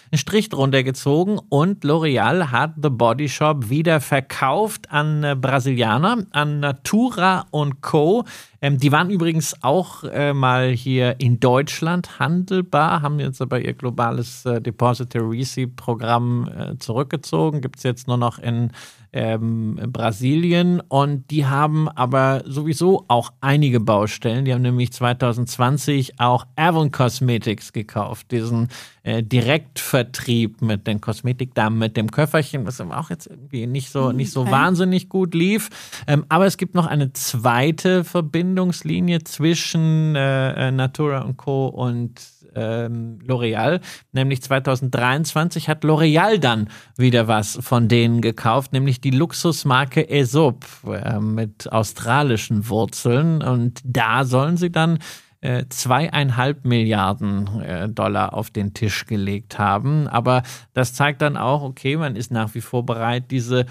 einen Strich drunter gezogen und L'Oreal hat The Body Shop wieder verkauft an äh, Brasilianer, an Natura und Co. Ähm, die waren übrigens auch äh, mal hier in Deutschland handelbar, haben jetzt aber ihr globales äh, Depository Receipt-Programm äh, zurückgezogen. Gibt es jetzt nur noch in ähm, Brasilien und die haben aber sowieso auch einige Baustellen. Die haben nämlich zwanzig zwanzig auch Avon Cosmetics gekauft, diesen äh, Direktvertrieb mit den Kosmetikdamen, mit dem Köfferchen, was aber auch jetzt irgendwie nicht so, nicht so okay. wahnsinnig gut lief. Ähm, aber es gibt noch eine zweite Verbindungslinie zwischen äh, Natura und Co. und ähm, L'Oreal, nämlich zwanzig dreiundzwanzig hat L'Oreal dann wieder was von denen gekauft, nämlich die Luxusmarke Aesop äh, mit australischen Wurzeln und da sollen sie dann äh, zweieinhalb Milliarden äh, Dollar auf den Tisch gelegt haben, aber das zeigt dann auch, okay, man ist nach wie vor bereit, diese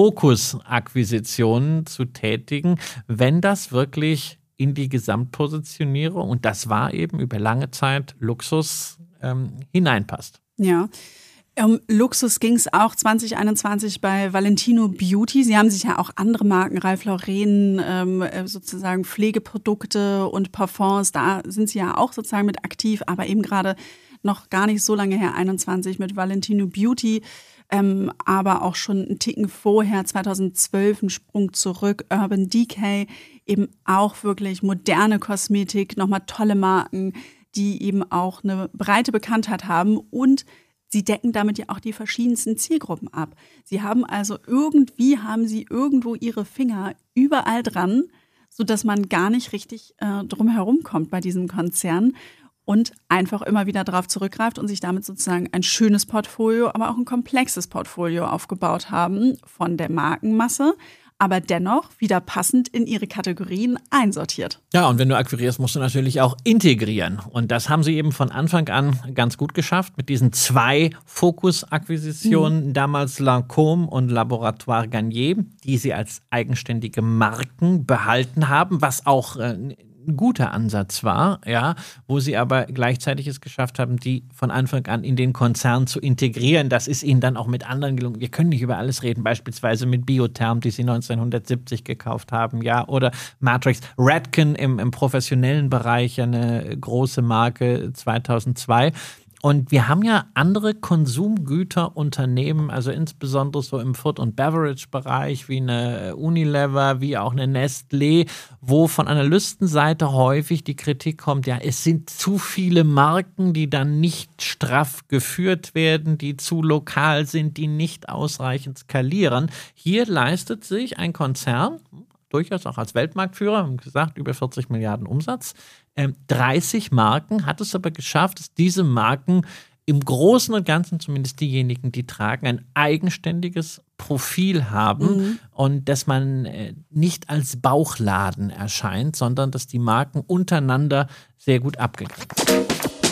Fokus-Akquisitionen zu tätigen, wenn das wirklich in die Gesamtpositionierung, und das war eben über lange Zeit Luxus, ähm, hineinpasst. Ja, um Luxus ging es auch zwanzig einundzwanzig bei Valentino Beauty. Sie haben sich ja auch andere Marken, Ralph Lauren, ähm, sozusagen Pflegeprodukte und Parfums, da sind sie ja auch sozusagen mit aktiv, aber eben gerade noch gar nicht so lange her, einundzwanzig mit Valentino Beauty. Ähm, aber auch schon einen Ticken vorher, zweitausendzwölf, ein Sprung zurück, Urban Decay, eben auch wirklich moderne Kosmetik, nochmal tolle Marken, die eben auch eine breite Bekanntheit haben und sie decken damit ja auch die verschiedensten Zielgruppen ab. Sie haben also irgendwie, haben sie irgendwo ihre Finger überall dran, sodass man gar nicht richtig äh, drum herum kommt bei diesem Konzern. Und einfach immer wieder darauf zurückgreift und sich damit sozusagen ein schönes Portfolio, aber auch ein komplexes Portfolio aufgebaut haben von der Markenmasse, aber dennoch wieder passend in ihre Kategorien einsortiert. Ja, und wenn du akquirierst, musst du natürlich auch integrieren. Und das haben sie eben von Anfang an ganz gut geschafft mit diesen zwei Fokus-Akquisitionen, mhm. damals Lancôme und Laboratoire Garnier, die sie als eigenständige Marken behalten haben, was auch äh, ein guter Ansatz war, ja, wo sie aber gleichzeitig es geschafft haben, die von Anfang an in den Konzern zu integrieren. Das ist ihnen dann auch mit anderen gelungen. Wir können nicht über alles reden, beispielsweise mit Biotherm, die sie neunzehnhundertsiebzig gekauft haben, ja, oder Matrix, Redken im, im professionellen Bereich, eine große Marke zweitausendzwei. Und wir haben ja andere Konsumgüterunternehmen, also insbesondere so im Food- und Beverage-Bereich, wie eine Unilever, wie auch eine Nestlé, wo von Analystenseite häufig die Kritik kommt, ja, es sind zu viele Marken, die dann nicht straff geführt werden, die zu lokal sind, die nicht ausreichend skalieren. Hier leistet sich ein Konzern, durchaus auch als Weltmarktführer, haben gesagt, über vierzig Milliarden Umsatz, ähm, dreißig Marken, hat es aber geschafft, dass diese Marken im Großen und Ganzen, zumindest diejenigen, die tragen, ein eigenständiges Profil haben mhm. und dass man äh, nicht als Bauchladen erscheint, sondern dass die Marken untereinander sehr gut abgegrenzt sind.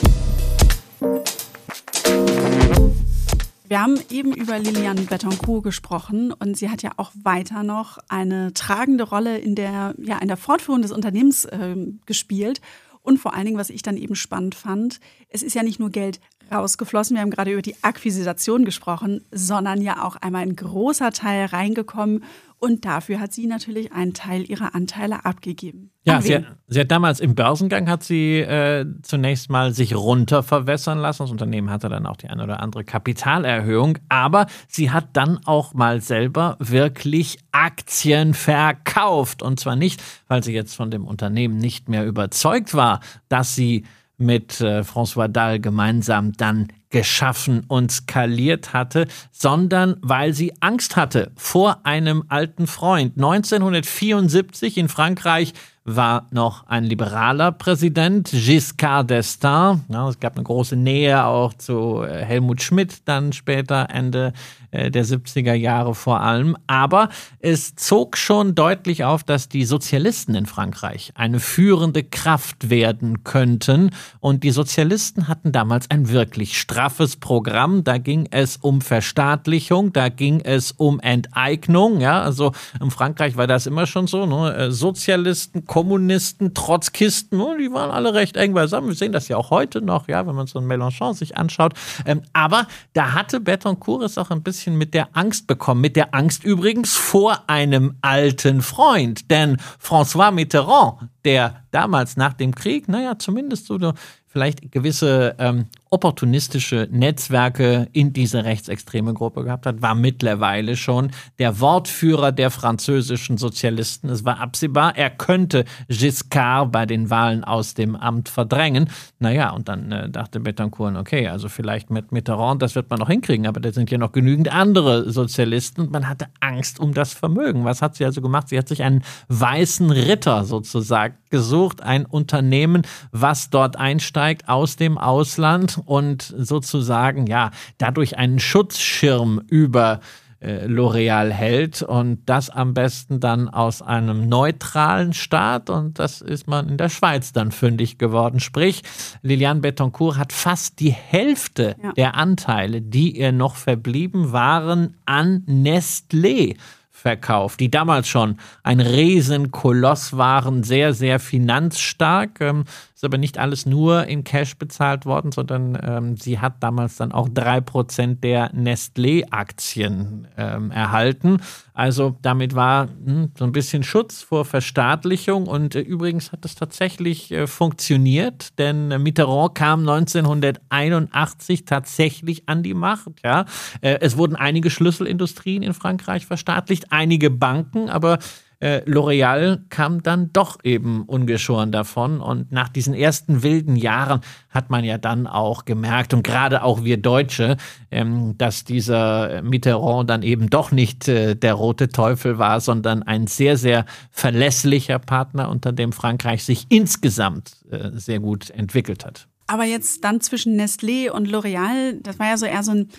Wir haben eben über Liliane Bettencourt gesprochen und sie hat ja auch weiter noch eine tragende Rolle in der, ja, in der Fortführung des Unternehmens äh, gespielt. Und vor allen Dingen, was ich dann eben spannend fand, es ist ja nicht nur Geld rausgeflossen, wir haben gerade über die Akquisition gesprochen, sondern ja auch einmal ein großer Teil reingekommen. Und dafür hat sie natürlich einen Teil ihrer Anteile abgegeben. Ja, sie hat, sie hat damals im Börsengang hat sie äh, zunächst mal sich runterverwässern lassen. Das Unternehmen hatte dann auch die eine oder andere Kapitalerhöhung. Aber sie hat dann auch mal selber wirklich Aktien verkauft. Und zwar nicht, weil sie jetzt von dem Unternehmen nicht mehr überzeugt war, dass sie mit äh, François Dalle gemeinsam dann geschaffen und skaliert hatte, sondern weil sie Angst hatte vor einem alten Freund. neunzehnhundertvierundsiebzig in Frankreich war noch ein liberaler Präsident, Giscard d'Estaing. Ja, es gab eine große Nähe auch zu Helmut Schmidt, dann später Ende äh, der siebziger Jahre vor allem. Aber es zog schon deutlich auf, dass die Sozialisten in Frankreich eine führende Kraft werden könnten. Und die Sozialisten hatten damals ein wirklich straffes Programm. Da ging es um Verstaatlichung, da ging es um Enteignung. Ja, also in Frankreich war das immer schon so, ne? Sozialisten, Kommunisten, Trotzkisten, oh, die waren alle recht eng beisammen. Wir sehen das ja auch heute noch, ja, wenn man so einen Mélenchon sich anschaut. Ähm, aber da hatte Bettencourt es auch ein bisschen mit der Angst bekommen. Mit der Angst übrigens vor einem alten Freund. Denn François Mitterrand, der damals nach dem Krieg, naja, zumindest so vielleicht gewisse ähm, opportunistische Netzwerke in diese rechtsextreme Gruppe gehabt hat, war mittlerweile schon der Wortführer der französischen Sozialisten. Es war absehbar, er könnte Giscard bei den Wahlen aus dem Amt verdrängen. Naja, und dann äh, dachte Bettencourt, okay, also vielleicht mit Mitterrand, das wird man noch hinkriegen, aber da sind ja noch genügend andere Sozialisten und man hatte Angst um das Vermögen. Was hat sie also gemacht? Sie hat sich einen weißen Ritter sozusagen gesucht, ein Unternehmen, was dort einsteigt aus dem Ausland und sozusagen, ja, dadurch einen Schutzschirm über äh, L'Oréal hält und das am besten dann aus einem neutralen Staat und das ist man in der Schweiz dann fündig geworden. Sprich, Liliane Bettencourt hat fast die Hälfte ja. der Anteile, die ihr noch verblieben waren, an Nestlé verkauft, die damals schon ein Riesenkoloss waren, sehr, sehr finanzstark. Ähm, ist aber nicht alles nur in Cash bezahlt worden, sondern ähm, sie hat damals dann auch drei Prozent der Nestlé-Aktien ähm, erhalten. Also damit war mh, so ein bisschen Schutz vor Verstaatlichung und äh, übrigens hat es tatsächlich äh, funktioniert, denn äh, Mitterrand kam neunzehnhunderteinundachtzig tatsächlich an die Macht. Ja? Äh, es wurden einige Schlüsselindustrien in Frankreich verstaatlicht, einige Banken, aber äh, L'Oréal kam dann doch eben ungeschoren davon. Und nach diesen ersten wilden Jahren hat man ja dann auch gemerkt, und gerade auch wir Deutsche, ähm, dass dieser Mitterrand dann eben doch nicht äh, der rote Teufel war, sondern ein sehr, sehr verlässlicher Partner, unter dem Frankreich sich insgesamt äh, sehr gut entwickelt hat. Aber jetzt dann zwischen Nestlé und L'Oréal, das war ja so eher so ein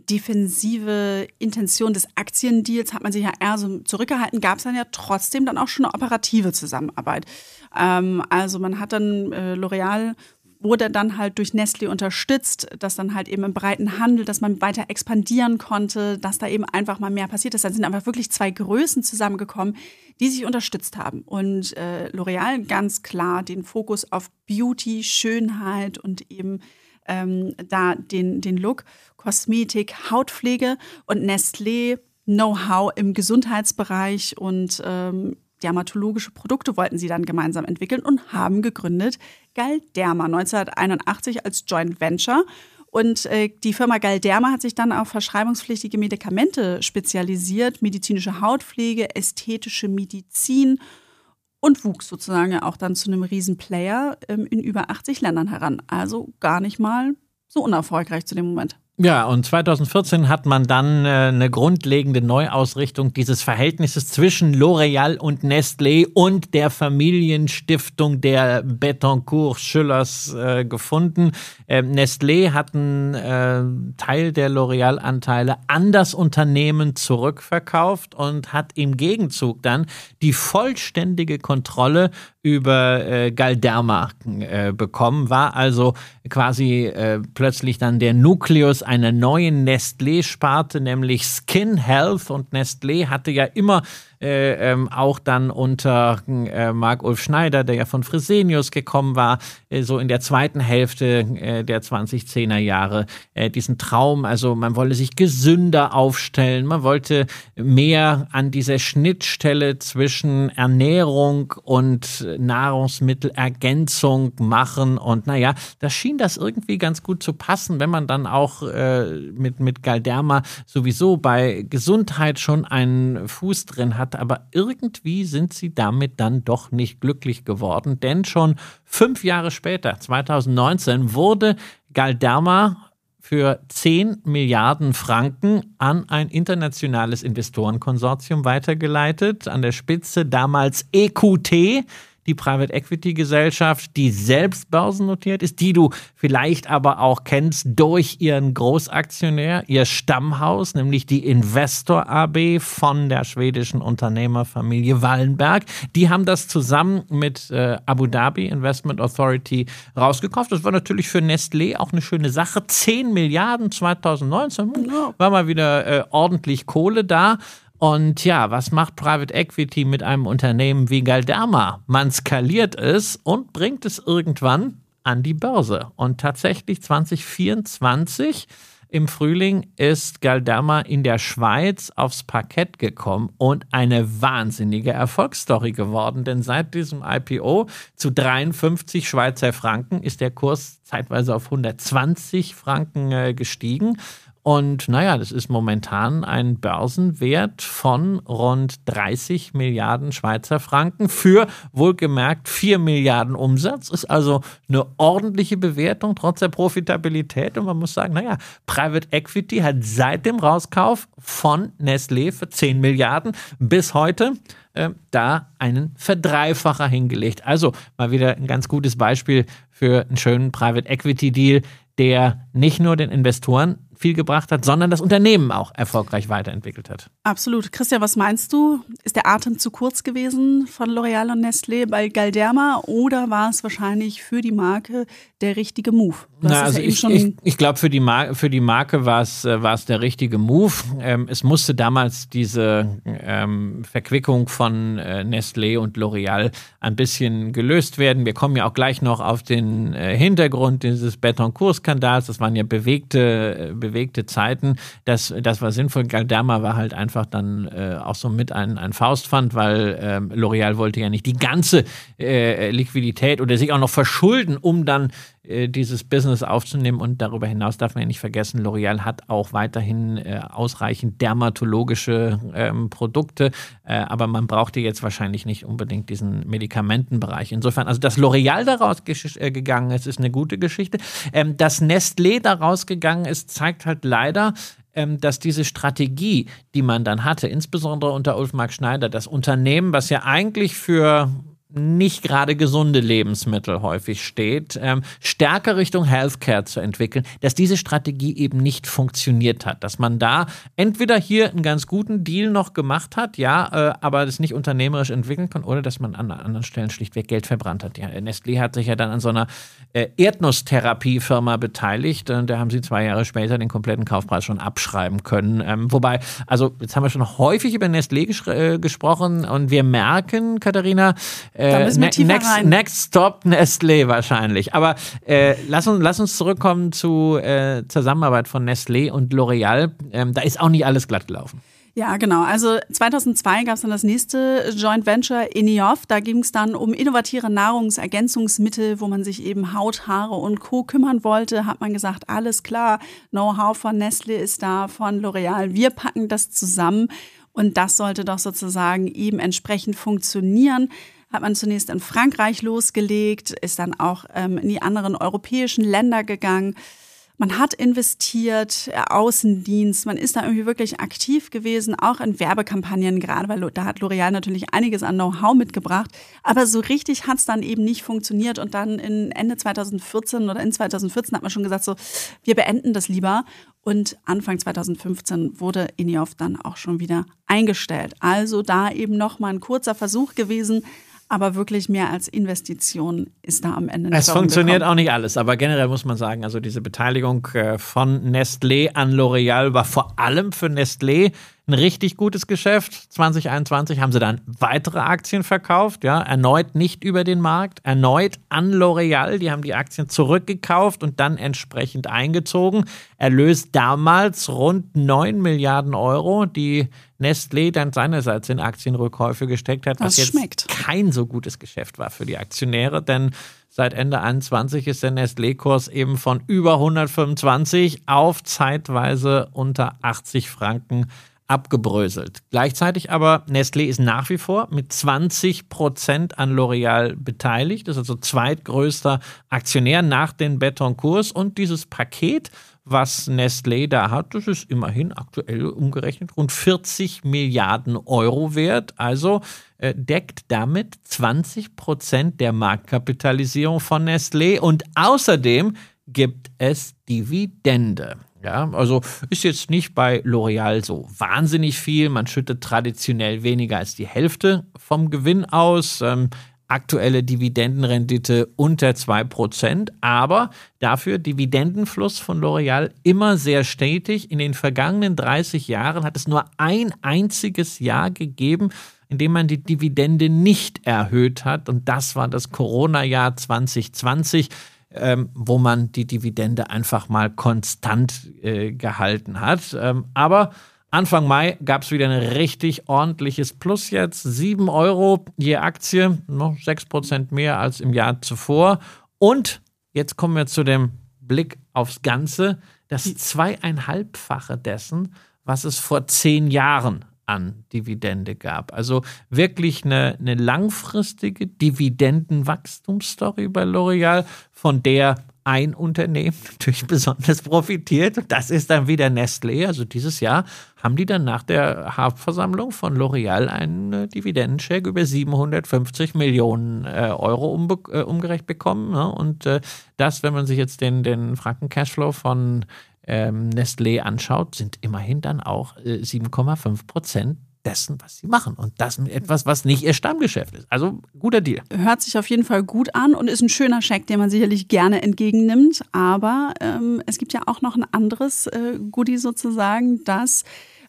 defensive Intention des Aktiendeals, hat man sich ja eher so zurückgehalten, gab es dann ja trotzdem dann auch schon eine operative Zusammenarbeit. Ähm, also man hat dann, äh, L'Oréal wurde dann halt durch Nestlé unterstützt, dass dann halt eben im breiten Handel, dass man weiter expandieren konnte, dass da eben einfach mal mehr passiert ist. Dann sind einfach wirklich zwei Größen zusammengekommen, die sich unterstützt haben. Und äh, L'Oréal ganz klar den Fokus auf Beauty, Schönheit und eben ähm, da den, den Look, Kosmetik, Hautpflege und Nestlé Know-how im Gesundheitsbereich und ähm, dermatologische Produkte wollten sie dann gemeinsam entwickeln und haben gegründet Galderma neunzehnhunderteinundachtzig als Joint Venture. Und äh, die Firma Galderma hat sich dann auf verschreibungspflichtige Medikamente spezialisiert, medizinische Hautpflege, ästhetische Medizin und wuchs sozusagen auch dann zu einem Riesenplayer ähm, in über achtzig Ländern heran. Also gar nicht mal so unerfolgreich zu dem Moment. Ja, und zweitausendvierzehn hat man dann äh, eine grundlegende Neuausrichtung dieses Verhältnisses zwischen L'Oréal und Nestlé und der Familienstiftung der Bettencourt-Schüllers äh, gefunden. Äh, Nestlé hat einen äh, Teil der L'Oréal-Anteile an das Unternehmen zurückverkauft und hat im Gegenzug dann die vollständige Kontrolle über äh, Galderma äh, bekommen, war also quasi äh, plötzlich dann der Nukleus einer neuen Nestlé-Sparte, nämlich Skin Health. Und Nestlé hatte ja immer Äh, ähm, auch dann unter äh, Marc-Ulf Schneider, der ja von Fresenius gekommen war, äh, so in der zweiten Hälfte äh, der zwanzigzehner Jahre, äh, diesen Traum, also man wolle sich gesünder aufstellen, man wollte mehr an dieser Schnittstelle zwischen Ernährung und Nahrungsmittelergänzung machen und naja, da schien das irgendwie ganz gut zu passen, wenn man dann auch äh, mit, mit Galderma sowieso bei Gesundheit schon einen Fuß drin hat. Aber irgendwie sind sie damit dann doch nicht glücklich geworden, denn schon fünf Jahre später, zweitausendneunzehn, wurde Galderma für zehn Milliarden Franken an ein internationales Investorenkonsortium weitergeleitet. An der Spitze damals E Q T, die Private Equity Gesellschaft, die selbst börsennotiert ist, die du vielleicht aber auch kennst durch ihren Großaktionär, ihr Stammhaus, nämlich die Investor A G von der schwedischen Unternehmerfamilie Wallenberg. Die haben das zusammen mit äh, Abu Dhabi Investment Authority rausgekauft. Das war natürlich für Nestlé auch eine schöne Sache. zehn Milliarden zweitausendneunzehn, war mal wieder äh, ordentlich Kohle da. Und ja, was macht Private Equity mit einem Unternehmen wie Galderma? Man skaliert es und bringt es irgendwann an die Börse. Und tatsächlich zwanzig vierundzwanzig im Frühling ist Galderma in der Schweiz aufs Parkett gekommen und eine wahnsinnige Erfolgsstory geworden. Denn seit diesem I P O zu dreiundfünfzig Schweizer Franken ist der Kurs zeitweise auf hundertzwanzig Franken äh, gestiegen. Und naja, das ist momentan ein Börsenwert von rund dreißig Milliarden Schweizer Franken für wohlgemerkt vier Milliarden Umsatz. Ist also eine ordentliche Bewertung trotz der Profitabilität. Und man muss sagen, naja, Private Equity hat seit dem Rauskauf von Nestlé für zehn Milliarden bis heute äh, da einen Verdreifacher hingelegt. Also mal wieder ein ganz gutes Beispiel für einen schönen Private Equity Deal, der nicht nur den Investoren viel gebracht hat, sondern das Unternehmen auch erfolgreich weiterentwickelt hat. Absolut. Christian, was meinst du? Ist der Atem zu kurz gewesen von L'Oréal und Nestlé bei Galderma oder war es wahrscheinlich für die Marke der richtige Move? Na, also ja ich, ich, ich glaube, für die Marke, für die Marke war es war es der richtige Move. Ähm, es musste damals diese ähm, Verquickung von äh, Nestlé und L'Oréal ein bisschen gelöst werden. Wir kommen ja auch gleich noch auf den äh, Hintergrund dieses Bettencourt-Skandals. Das waren ja bewegte, äh, bewegte Zeiten. Das, das war sinnvoll. Galderma war halt einfach dann äh, auch so mit ein, ein Faustpfand, weil äh, L'Oréal wollte ja nicht die ganze äh, Liquidität oder sich auch noch verschulden, um dann dieses Business aufzunehmen. Und darüber hinaus darf man ja nicht vergessen, L'Oréal hat auch weiterhin äh, ausreichend dermatologische ähm, Produkte, äh, aber man brauchte jetzt wahrscheinlich nicht unbedingt diesen Medikamentenbereich. Insofern, also dass L'Oréal daraus gesch- äh, gegangen ist, ist eine gute Geschichte. Ähm, dass Nestlé daraus gegangen ist, zeigt halt leider, ähm, dass diese Strategie, die man dann hatte, insbesondere unter Ulf-Mark Schneider, das Unternehmen, was ja eigentlich für nicht gerade gesunde Lebensmittel häufig steht, ähm, stärker Richtung Healthcare zu entwickeln, dass diese Strategie eben nicht funktioniert hat. Dass man da entweder hier einen ganz guten Deal noch gemacht hat, ja, äh, aber das nicht unternehmerisch entwickeln kann, oder dass man an anderen Stellen schlichtweg Geld verbrannt hat. Ja, Nestlé hat sich ja dann an so einer äh, Erdnusstherapie-Firma beteiligt und da haben sie zwei Jahre später den kompletten Kaufpreis schon abschreiben können. Ähm, wobei, also jetzt haben wir schon häufig über Nestlé ges- äh, gesprochen und wir merken, Katharina, äh, Da müssen wir tiefer next, rein. next Stop Nestlé wahrscheinlich. Aber äh, lass, uns, lass uns zurückkommen zu äh, Zusammenarbeit von Nestlé und L'Oréal. Ähm, da ist auch nicht alles glatt gelaufen. Ja, genau. Also zweitausendzwei gab es dann das nächste Joint Venture, Eneof. Da ging es dann um innovative Nahrungsergänzungsmittel, wo man sich eben Haut, Haare und Co. kümmern wollte. Hat man gesagt, alles klar, Know-how von Nestlé ist da, von L'Oréal. Wir packen das zusammen. Und das sollte doch sozusagen eben entsprechend funktionieren. Hat man zunächst in Frankreich losgelegt, ist dann auch ähm, in die anderen europäischen Länder gegangen. Man hat investiert, äh, Außendienst, man ist da irgendwie wirklich aktiv gewesen, auch in Werbekampagnen gerade, weil da hat L'Oréal natürlich einiges an Know-how mitgebracht. Aber so richtig hat es dann eben nicht funktioniert. Und dann in Ende zweitausendvierzehn oder in zweitausendvierzehn hat man schon gesagt, so, wir beenden das lieber. Und Anfang zweitausendfünfzehn wurde Eneof dann auch schon wieder eingestellt. Also da eben noch mal ein kurzer Versuch gewesen. Aber wirklich mehr als Investition ist da am Ende nicht. Es funktioniert auch nicht alles, aber generell muss man sagen, also diese Beteiligung von Nestlé an L'Oréal war vor allem für Nestlé ein richtig gutes Geschäft. zwanzig einundzwanzig haben sie dann weitere Aktien verkauft, ja, erneut nicht über den Markt, erneut an L'Oréal. Die haben die Aktien zurückgekauft und dann entsprechend eingezogen. Erlös damals rund neun Milliarden Euro, die Nestlé dann seinerseits in Aktienrückkäufe gesteckt hat, was das jetzt schmeckt. Kein so gutes Geschäft war für die Aktionäre, denn seit Ende einundzwanzig ist der Nestlé-Kurs eben von über hundertfünfundzwanzig auf zeitweise unter achtzig Franken abgebröselt. Gleichzeitig aber, Nestlé ist nach wie vor mit zwanzig Prozent an L'Oréal beteiligt, ist also zweitgrößter Aktionär nach den Bettencourts und dieses Paket, was Nestlé da hat, das ist immerhin aktuell umgerechnet rund vierzig Milliarden Euro wert, also äh, deckt damit zwanzig Prozent der Marktkapitalisierung von Nestlé und außerdem gibt es Dividende. Ja, also ist jetzt nicht bei L'Oréal so wahnsinnig viel. Man schüttet traditionell weniger als die Hälfte vom Gewinn aus. Ähm, aktuelle Dividendenrendite unter zwei Prozent, aber dafür Dividendenfluss von L'Oréal immer sehr stetig. In den vergangenen dreißig Jahren hat es nur ein einziges Jahr gegeben, in dem man die Dividende nicht erhöht hat. Und das war das Corona-Jahr zwanzig zwanzig, ähm, wo man die Dividende einfach mal konstant äh, gehalten hat. Ähm, aber Anfang Mai gab es wieder ein richtig ordentliches Plus jetzt. sieben Euro je Aktie, noch sechs Prozent mehr als im Jahr zuvor. Und jetzt kommen wir zu dem Blick aufs Ganze. Das zweieinhalbfache dessen, was es vor zehn Jahren an Dividende gab. Also wirklich eine, eine langfristige Dividendenwachstumsstory bei L'Oréal, von der ein Unternehmen natürlich besonders profitiert. Und das ist dann wieder Nestlé. Also dieses Jahr haben die dann nach der Hauptversammlung von L'Oréal einen Dividendencheck über siebenhundertfünfzig Millionen äh, Euro umbe- äh, umgerechnet bekommen. Ne? Und äh, das, wenn man sich jetzt den, den Franken-Cashflow von ähm, Nestlé anschaut, sind immerhin dann auch äh, sieben Komma fünf Prozent dessen, was sie machen. Und das mit etwas, was nicht ihr Stammgeschäft ist. Also guter Deal. Hört sich auf jeden Fall gut an und ist ein schöner Scheck, den man sicherlich gerne entgegennimmt. Aber ähm, es gibt ja auch noch ein anderes äh, Goodie sozusagen, das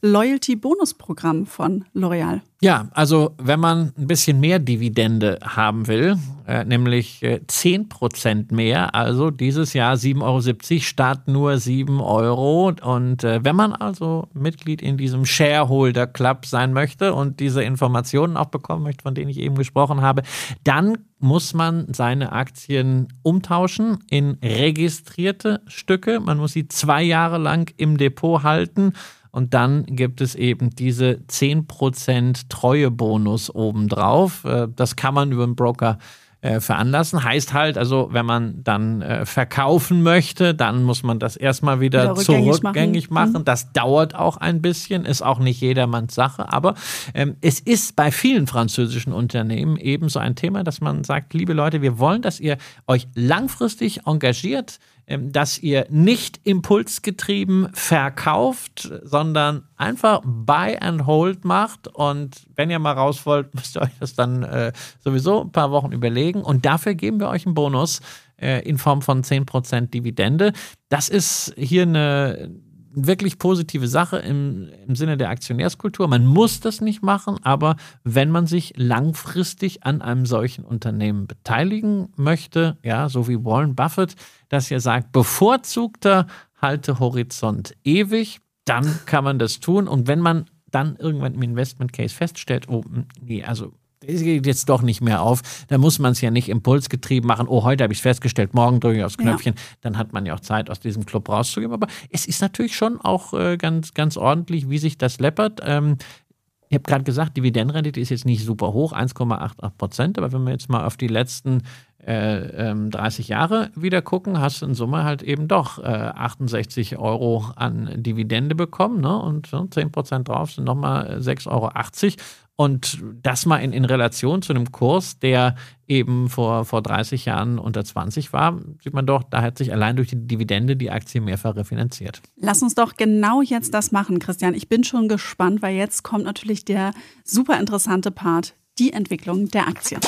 Loyalty-Bonus-Programm von L'Oréal. Ja, also wenn man ein bisschen mehr Dividende haben will, äh, nämlich äh, zehn Prozent mehr, also dieses Jahr sieben Euro siebzig statt nur sieben Euro. Und äh, wenn man also Mitglied in diesem Shareholder Club sein möchte und diese Informationen auch bekommen möchte, von denen ich eben gesprochen habe, dann muss man seine Aktien umtauschen in registrierte Stücke. Man muss sie zwei Jahre lang im Depot halten. Und dann gibt es eben diese zehn Prozent Treuebonus obendrauf. Das kann man über einen Broker äh, veranlassen. Heißt halt, also wenn man dann äh, verkaufen möchte, dann muss man das erstmal wieder, wieder rückgängig, zurückgängig machen. machen. Das dauert auch ein bisschen, ist auch nicht jedermanns Sache. Aber ähm, es ist bei vielen französischen Unternehmen eben so ein Thema, dass man sagt, liebe Leute, wir wollen, dass ihr euch langfristig engagiert, dass ihr nicht impulsgetrieben verkauft, sondern einfach Buy and Hold macht. Und wenn ihr mal raus wollt, müsst ihr euch das dann äh, sowieso ein paar Wochen überlegen. Und dafür geben wir euch einen Bonus äh, in Form von zehn Prozent Dividende. Das ist hier eine wirklich positive Sache im, im Sinne der Aktionärskultur. Man muss das nicht machen, aber wenn man sich langfristig an einem solchen Unternehmen beteiligen möchte, ja, so wie Warren Buffett, dass er sagt, bevorzugter Haltehorizont ewig, dann kann man das tun. Und wenn man dann irgendwann im Investment Case feststellt, oh, nee, also es geht jetzt doch nicht mehr auf, da muss man es ja nicht impulsgetrieben machen, oh, heute habe ich es festgestellt, morgen drücke ich aufs Knöpfchen, ja. Dann hat man ja auch Zeit, aus diesem Club rauszugehen. Aber es ist natürlich schon auch äh, ganz, ganz ordentlich, wie sich das läppert. Ähm, ich habe gerade gesagt, Dividendenrendite ist jetzt nicht super hoch, eins Komma achtundachtzig Prozent, aber wenn wir jetzt mal auf die letzten äh, ähm, dreißig Jahre wieder gucken, hast du in Summe halt eben doch äh, achtundsechzig Euro an Dividende bekommen, ne? Und so, zehn Prozent drauf sind nochmal sechs Euro achtzig. Und das mal in, in Relation zu einem Kurs, der eben vor, vor dreißig Jahren unter zwanzig war, sieht man doch, da hat sich allein durch die Dividende die Aktie mehrfach refinanziert. Lass uns doch genau jetzt das machen, Christian. Ich bin schon gespannt, weil jetzt kommt natürlich der super interessante Part, die Entwicklung der Aktie.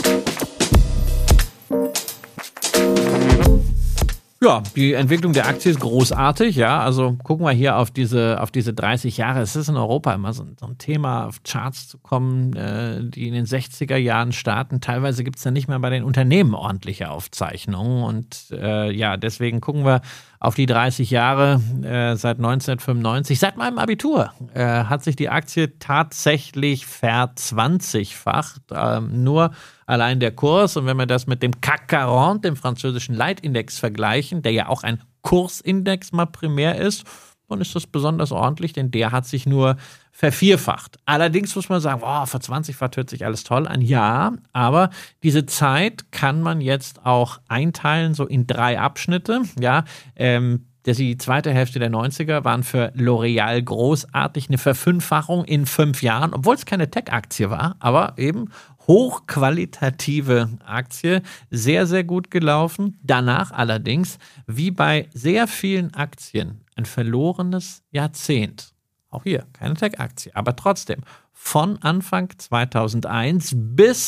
Ja, die Entwicklung der Aktie ist großartig, ja, also gucken wir hier auf diese, auf diese dreißig Jahre. Es ist in Europa immer so, so ein Thema, auf Charts zu kommen, äh, die in den sechziger Jahren starten. Teilweise gibt es dann nicht mehr bei den Unternehmen ordentliche Aufzeichnungen und äh, ja, deswegen gucken wir auf die dreißig Jahre äh, seit neunzehnhundertfünfundneunzig. Seit meinem Abitur äh, hat sich die Aktie tatsächlich verzwanzigfacht. Ähm, nur allein der Kurs. Und wenn wir das mit dem C A C quarante, dem französischen Leitindex, vergleichen, der ja auch ein Kursindex mal primär ist, dann ist das besonders ordentlich, denn der hat sich nur vervierfacht. Allerdings muss man sagen, wow, verzwanzigfacht hört sich alles toll an. Ja, aber diese Zeit kann man jetzt auch einteilen, so in drei Abschnitte. Ja, ähm, die zweite Hälfte der neunziger waren für L'Oréal großartig, eine Verfünffachung in fünf Jahren, obwohl es keine Tech-Aktie war, aber eben hochqualitative Aktie, sehr, sehr gut gelaufen. Danach allerdings, wie bei sehr vielen Aktien, ein verlorenes Jahrzehnt. Auch hier keine Tech-Aktie, aber trotzdem von Anfang zweitausendeins bis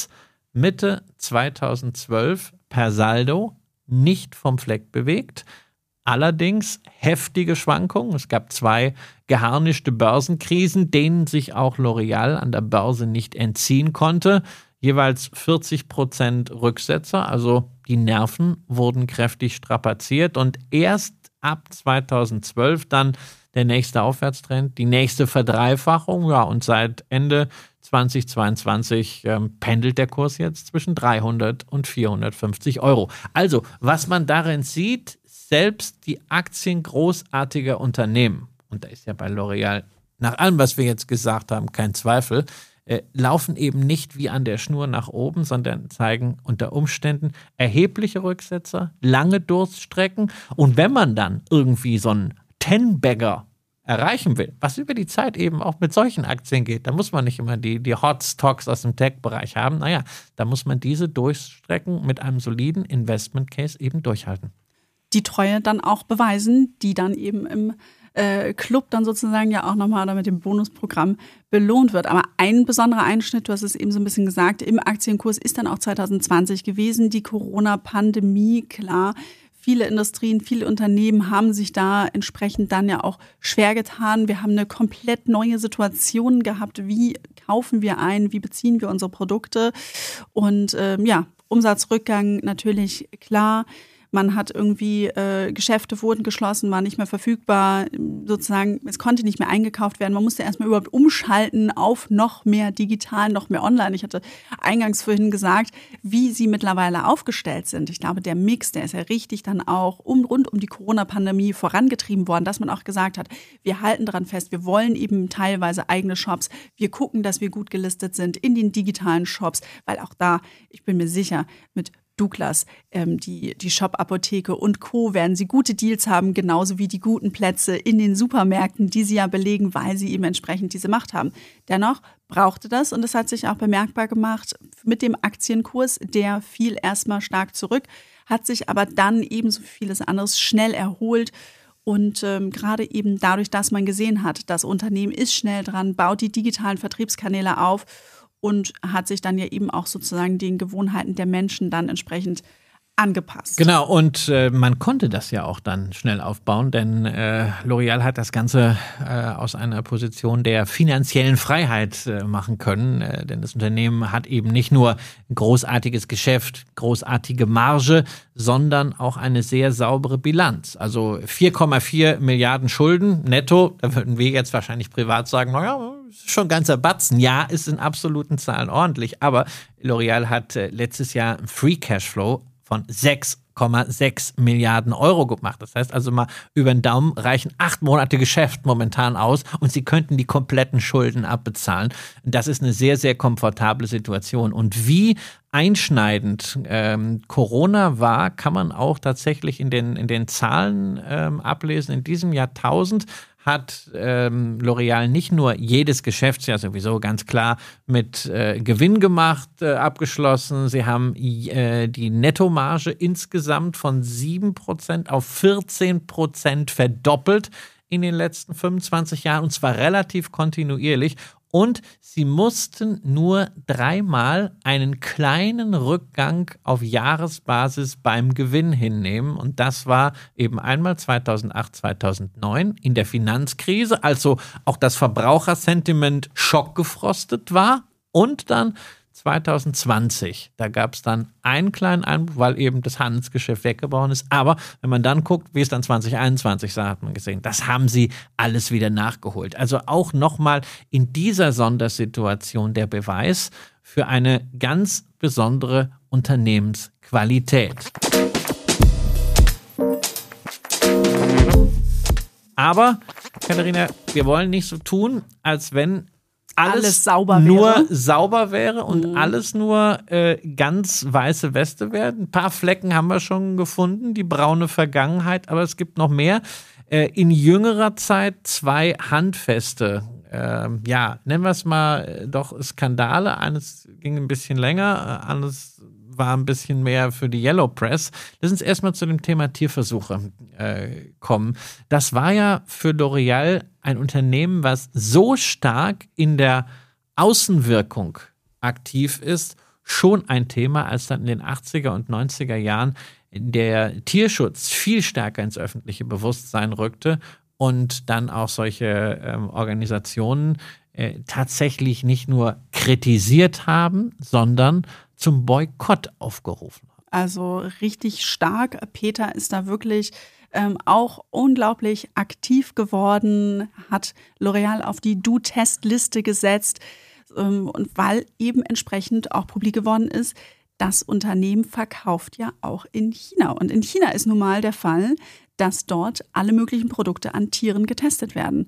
Mitte zweitausendzwölf per Saldo nicht vom Fleck bewegt. Allerdings heftige Schwankungen. Es gab zwei geharnischte Börsenkrisen, denen sich auch L'Oréal an der Börse nicht entziehen konnte. Jeweils vierzig Prozent Rücksetzer, also die Nerven wurden kräftig strapaziert. Und erst ab zweitausendzwölf dann der nächste Aufwärtstrend, die nächste Verdreifachung. Ja, und seit Ende zweitausendzweiundzwanzig ähm, pendelt der Kurs jetzt zwischen dreihundert und vierhundertfünfzig Euro. Also, was man darin sieht, selbst die Aktien großartiger Unternehmen, und da ist ja bei L'Oréal nach allem, was wir jetzt gesagt haben, kein Zweifel, äh, laufen eben nicht wie an der Schnur nach oben, sondern zeigen unter Umständen erhebliche Rücksetzer, lange Durststrecken. Und wenn man dann irgendwie so einen Ten-Bagger erreichen will, was über die Zeit eben auch mit solchen Aktien geht, da muss man nicht immer die, die Hot Stocks aus dem Tech-Bereich haben. Naja, da muss man diese Durststrecken mit einem soliden Investment-Case eben durchhalten. Die Treue dann auch beweisen, die dann eben im äh, Club dann sozusagen ja auch nochmal oder mit dem Bonusprogramm belohnt wird. Aber ein besonderer Einschnitt, du hast es eben so ein bisschen gesagt, im Aktienkurs ist dann auch zweitausendzwanzig gewesen, die Corona-Pandemie, klar. Viele Industrien, viele Unternehmen haben sich da entsprechend dann ja auch schwer getan. Wir haben eine komplett neue Situation gehabt. Wie kaufen wir ein? Wie beziehen wir unsere Produkte? Und ähm, ja, Umsatzrückgang natürlich klar. Man hat irgendwie, äh, Geschäfte wurden geschlossen, waren nicht mehr verfügbar, sozusagen, es konnte nicht mehr eingekauft werden. Man musste erstmal überhaupt umschalten auf noch mehr digital, noch mehr online. Ich hatte eingangs vorhin gesagt, wie sie mittlerweile aufgestellt sind. Ich glaube, der Mix, der ist ja richtig dann auch um, rund um die Corona-Pandemie vorangetrieben worden, dass man auch gesagt hat, wir halten daran fest, wir wollen eben teilweise eigene Shops. Wir gucken, dass wir gut gelistet sind in den digitalen Shops, weil auch da, ich bin mir sicher, mit Douglas, ähm, die, die Shop-Apotheke und Co. werden sie gute Deals haben, genauso wie die guten Plätze in den Supermärkten, die sie ja belegen, weil sie eben entsprechend diese Macht haben. Dennoch brauchte das, und das hat sich auch bemerkbar gemacht, mit dem Aktienkurs, der fiel erstmal stark zurück, hat sich aber dann ebenso vieles anderes schnell erholt. Und ähm, gerade eben dadurch, dass man gesehen hat, das Unternehmen ist schnell dran, baut die digitalen Vertriebskanäle auf und hat sich dann ja eben auch sozusagen den Gewohnheiten der Menschen dann entsprechend angepasst. Genau, und äh, man konnte das ja auch dann schnell aufbauen, denn äh, L'Oréal hat das Ganze äh, aus einer Position der finanziellen Freiheit äh, machen können, äh, denn das Unternehmen hat eben nicht nur ein großartiges Geschäft, großartige Marge, sondern auch eine sehr saubere Bilanz. Also vier Komma vier Milliarden Schulden netto, da würden wir jetzt wahrscheinlich privat sagen, naja, ist schon ein ganzer Batzen. Ja, ist in absoluten Zahlen ordentlich, aber L'Oréal hat äh, letztes Jahr einen Free Cashflow von sechs Komma sechs Milliarden Euro gemacht. Das heißt also mal, über den Daumen reichen acht Monate Geschäft momentan aus und sie könnten die kompletten Schulden abbezahlen. Das ist eine sehr, sehr komfortable Situation. Und wie einschneidend ähm, Corona war, kann man auch tatsächlich in den, in den Zahlen ähm, ablesen. In diesem Jahrtausend hat ähm, L'Oréal nicht nur jedes Geschäftsjahr sowieso ganz klar mit äh, Gewinn gemacht, äh, abgeschlossen. Sie haben äh, die Nettomarge insgesamt von sieben Prozent auf vierzehn Prozent verdoppelt in den letzten fünfundzwanzig Jahren, und zwar relativ kontinuierlich. Und sie mussten nur dreimal einen kleinen Rückgang auf Jahresbasis beim Gewinn hinnehmen. Und das war eben einmal zweitausendacht, zweitausendneun in der Finanzkrise, also auch das Verbrauchersentiment schockgefrostet war. Und dann zweitausendzwanzig, da gab es dann einen kleinen Einbruch, weil eben das Handelsgeschäft weggebrochen ist. Aber wenn man dann guckt, wie es dann zwanzig einundzwanzig sah, hat man gesehen, das haben sie alles wieder nachgeholt. Also auch nochmal in dieser Sondersituation der Beweis für eine ganz besondere Unternehmensqualität. Aber, Katharina, wir wollen nicht so tun, als wenn Alles, alles sauber nur wäre. sauber wäre und mhm. alles nur äh, ganz weiße Weste wäre. Ein paar Flecken haben wir schon gefunden, die braune Vergangenheit, aber es gibt noch mehr. Äh, in jüngerer Zeit zwei handfeste, äh, ja, nennen wir es mal äh, doch Skandale. Eines ging ein bisschen länger, äh, anderes war ein bisschen mehr für die Yellow Press. Lass uns erstmal zu dem Thema Tierversuche äh, kommen. Das war ja für L'Oréal ein Unternehmen, was so stark in der Außenwirkung aktiv ist, schon ein Thema, als dann in den achtziger und neunziger Jahren der Tierschutz viel stärker ins öffentliche Bewusstsein rückte und dann auch solche ähm, Organisationen äh, tatsächlich nicht nur kritisiert haben, sondern zum Boykott aufgerufen haben. Also richtig stark. Peter ist da wirklich ähm, auch unglaublich aktiv geworden, hat L'Oréal auf die Do-Test-Liste gesetzt ähm, und weil eben entsprechend auch publik geworden ist, das Unternehmen verkauft ja auch in China. Und in China ist nun mal der Fall, dass dort alle möglichen Produkte an Tieren getestet werden.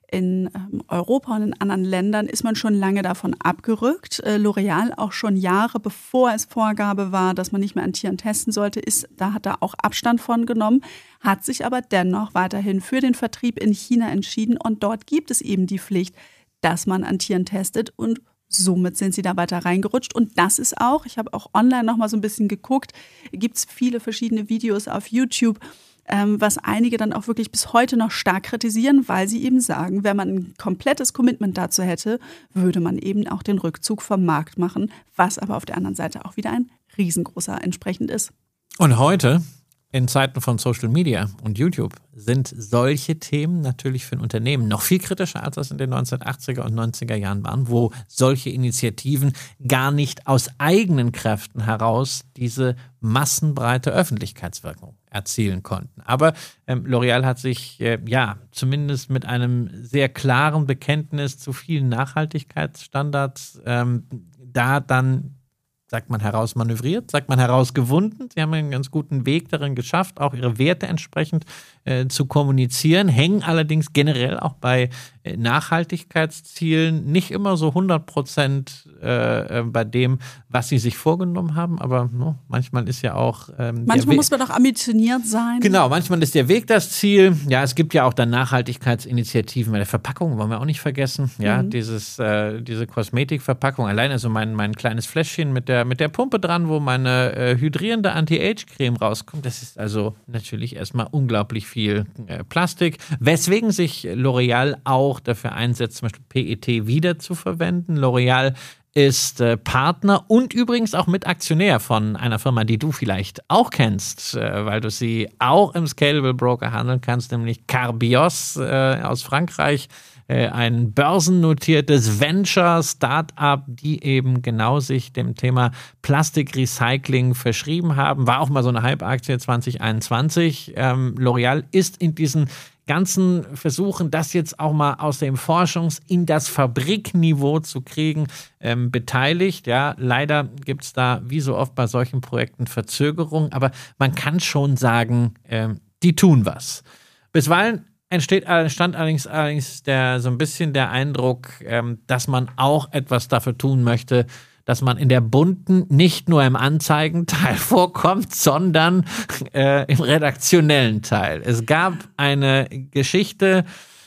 In ähm, Europa und in anderen Ländern ist man schon lange davon abgerückt. Äh, L'Oréal auch schon Jahre, bevor es Vorgabe war, dass man nicht mehr an Tieren testen sollte, ist, da hat er auch Abstand von genommen, hat sich aber dennoch weiterhin für den Vertrieb in China entschieden. Und dort gibt es eben die Pflicht, dass man an Tieren testet und somit sind sie da weiter reingerutscht. Und das ist auch, ich habe auch online noch mal so ein bisschen geguckt, gibt es viele verschiedene Videos auf YouTube, ähm, was einige dann auch wirklich bis heute noch stark kritisieren, weil sie eben sagen, wenn man ein komplettes Commitment dazu hätte, würde man eben auch den Rückzug vom Markt machen, was aber auf der anderen Seite auch wieder ein riesengroßer entsprechend ist. Und heute, in Zeiten von Social Media und YouTube, sind solche Themen natürlich für ein Unternehmen noch viel kritischer, als das in den neunzehnhundertachtziger und neunziger Jahren waren, wo solche Initiativen gar nicht aus eigenen Kräften heraus diese massenbreite Öffentlichkeitswirkung erzielen konnten. Aber ähm, L'Oréal hat sich äh, ja zumindest mit einem sehr klaren Bekenntnis zu vielen Nachhaltigkeitsstandards ähm, da dann sagt man herausmanövriert, sagt man herausgewunden. Sie haben einen ganz guten Weg darin geschafft, auch ihre Werte entsprechend äh, zu kommunizieren, hängen allerdings generell auch bei äh, Nachhaltigkeitszielen nicht immer so hundert Prozent äh, bei dem, was sie sich vorgenommen haben, aber no, manchmal ist ja auch ähm, manchmal muss man auch ambitioniert sein. Genau, manchmal ist der Weg das Ziel. Ja, es gibt ja auch dann Nachhaltigkeitsinitiativen bei der Verpackung, wollen wir auch nicht vergessen. Ja, mhm. dieses, äh, diese Kosmetikverpackung, alleine so mein, mein kleines Fläschchen mit der, mit der Pumpe dran, wo meine äh, hydrierende Anti-Age-Creme rauskommt. Das ist also natürlich erstmal unglaublich viel äh, Plastik, weswegen sich L'Oréal auch dafür einsetzt, zum Beispiel P E T wieder zu verwenden. L'Oréal ist äh, Partner und übrigens auch Mitaktionär von einer Firma, die du vielleicht auch kennst, äh, weil du sie auch im Scalable Broker handeln kannst, nämlich Carbios äh, aus Frankreich, äh, ein börsennotiertes Venture-Startup, die eben genau sich dem Thema Plastikrecycling verschrieben haben. War auch mal so eine Hype-Aktie zwanzig einundzwanzig. Ähm, L'Oréal ist in diesen ganzen Versuchen, das jetzt auch mal aus dem Forschungs- in das Fabrikniveau zu kriegen, ähm, beteiligt. Ja, leider gibt es da, wie so oft bei solchen Projekten, Verzögerungen, aber man kann schon sagen, ähm, die tun was. Bisweilen entsteht, entstand allerdings, allerdings der, so ein bisschen der Eindruck, ähm, dass man auch etwas dafür tun möchte, dass man in der bunten nicht nur im Anzeigenteil vorkommt, sondern äh, im redaktionellen Teil. Es gab eine Geschichte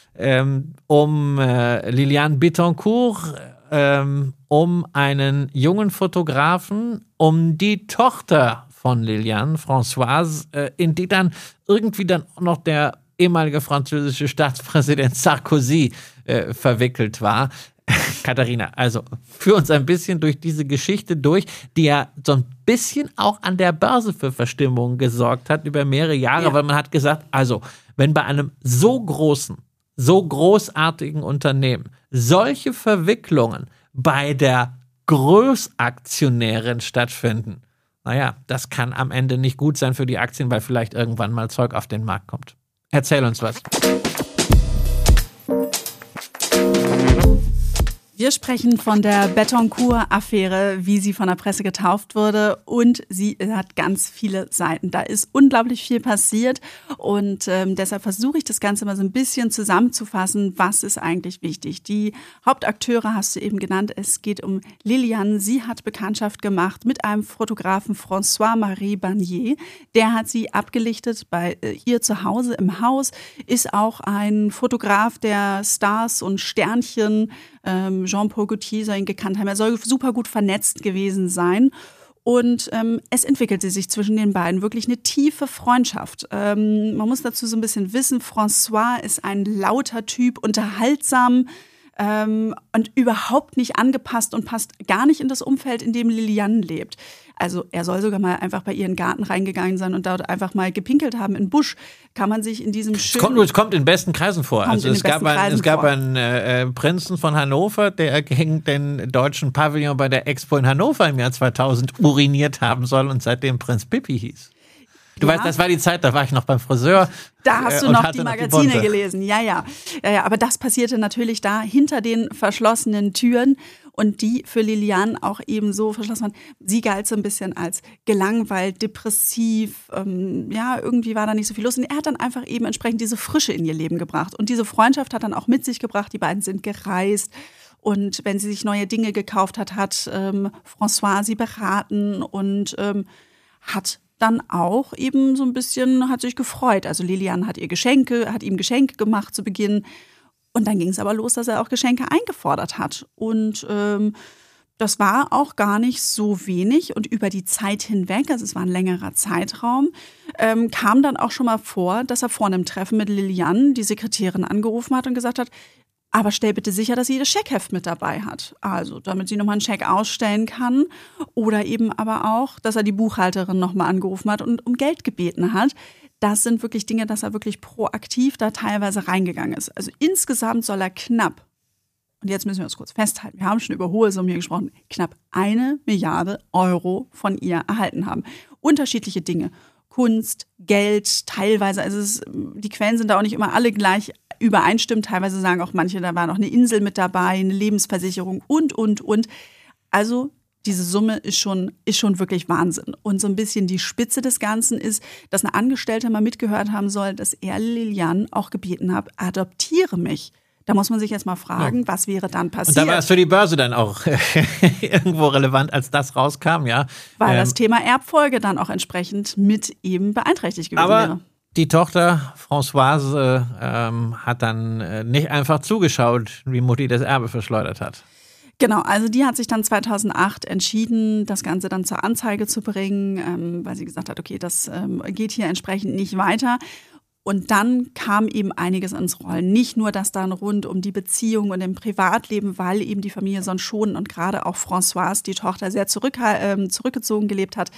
ähm, um äh, Liliane Bettencourt, ähm, um einen jungen Fotografen, um die Tochter von Liliane, Françoise, äh, in die dann irgendwie dann auch noch der ehemalige französische Staatspräsident Sarkozy äh, verwickelt war. Katharina, also führ uns ein bisschen durch diese Geschichte durch, die ja so ein bisschen auch an der Börse für Verstimmung gesorgt hat über mehrere Jahre, ja. Weil man hat gesagt, also wenn bei einem so großen, so großartigen Unternehmen solche Verwicklungen bei der Großaktionärin stattfinden, naja, das kann am Ende nicht gut sein für die Aktien, weil vielleicht irgendwann mal Zeug auf den Markt kommt. Erzähl uns was. Wir sprechen von der Bettencourt-Affäre, wie sie von der Presse getauft wurde, und sie hat ganz viele Seiten. Da ist unglaublich viel passiert und ähm, deshalb versuche ich das Ganze mal so ein bisschen zusammenzufassen, was ist eigentlich wichtig. Die Hauptakteure hast du eben genannt, es geht um Liliane. Sie hat Bekanntschaft gemacht mit einem Fotografen, François-Marie Barnier. Der hat sie abgelichtet bei äh, ihr zu Hause im Haus, ist auch ein Fotograf der Stars und Sternchen, ähm, Jean-Paul Gaultier soll ihn gekannt haben. Er soll super gut vernetzt gewesen sein. Und ähm, es entwickelte sich zwischen den beiden wirklich eine tiefe Freundschaft. Ähm, man muss dazu so ein bisschen wissen, François ist ein lauter Typ, unterhaltsam, ähm, und überhaupt nicht angepasst und passt gar nicht in das Umfeld, in dem Liliane lebt. Also er soll sogar mal einfach bei ihren Garten reingegangen sein und dort einfach mal gepinkelt haben in den Busch. Kann man sich in diesem schönen... Es kommt, es kommt in besten Kreisen vor. Also es gab, ein, es gab einen äh, Prinzen von Hannover, der gegen den deutschen Pavillon bei der Expo in Hannover im Jahr zweitausend uriniert haben soll und seitdem Prinz Pippi hieß. Du ja. weißt, das war die Zeit, da war ich noch beim Friseur. Da hast du äh, noch die Magazine noch die gelesen. Ja, ja, ja, ja. Aber das passierte natürlich da hinter den verschlossenen Türen und die für Liliane auch eben so verschlossen waren. Sie galt so ein bisschen als gelangweilt, depressiv. Ähm, ja, irgendwie war da nicht so viel los. Und er hat dann einfach eben entsprechend diese Frische in ihr Leben gebracht. Und diese Freundschaft hat dann auch mit sich gebracht. Die beiden sind gereist. Und wenn sie sich neue Dinge gekauft hat, hat ähm, François sie beraten und ähm, hat dann auch eben so ein bisschen, hat sich gefreut. Also Liliane hat ihr Geschenke, hat ihm Geschenke gemacht zu Beginn. Und dann ging es aber los, dass er auch Geschenke eingefordert hat. Und ähm, das war auch gar nicht so wenig. Und über die Zeit hinweg, also es war ein längerer Zeitraum, ähm, kam dann auch schon mal vor, dass er vor einem Treffen mit Liliane die Sekretärin angerufen hat und gesagt hat, aber stell bitte sicher, dass sie das Scheckheft mit dabei hat. Also, damit sie nochmal einen Scheck ausstellen kann. Oder eben aber auch, dass er die Buchhalterin nochmal angerufen hat und um Geld gebeten hat. Das sind wirklich Dinge, dass er wirklich proaktiv da teilweise reingegangen ist. Also insgesamt soll er knapp, und jetzt müssen wir uns kurz festhalten, wir haben schon über hohe Summen hier gesprochen, knapp eine Milliarde Euro von ihr erhalten haben. Unterschiedliche Dinge. Kunst, Geld, teilweise, also es, die Quellen sind da auch nicht immer alle gleich übereinstimmt. Teilweise sagen auch manche, da war noch eine Insel mit dabei, eine Lebensversicherung und, und, und. Also diese Summe ist schon, ist schon wirklich Wahnsinn. Und so ein bisschen die Spitze des Ganzen ist, dass eine Angestellte mal mitgehört haben soll, dass er Liliane auch gebeten hat, adoptiere mich. Da muss man sich jetzt mal fragen, ja. was wäre dann passiert? Und da war es für die Börse dann auch irgendwo relevant, als das rauskam, ja. Weil ähm, das Thema Erbfolge dann auch entsprechend mit eben beeinträchtigt gewesen aber wäre. Die Tochter Françoise ähm, hat dann äh, nicht einfach zugeschaut, wie Mutti das Erbe verschleudert hat. Genau, also die hat sich dann zweitausendacht entschieden, das Ganze dann zur Anzeige zu bringen, ähm, weil sie gesagt hat, okay, das ähm, geht hier entsprechend nicht weiter. Und dann kam eben einiges ins Rollen. Nicht nur das dann rund um die Beziehung und im Privatleben, weil eben die Familie sonst schon und gerade auch Françoise, die Tochter, sehr zurück, äh, zurückgezogen gelebt hat.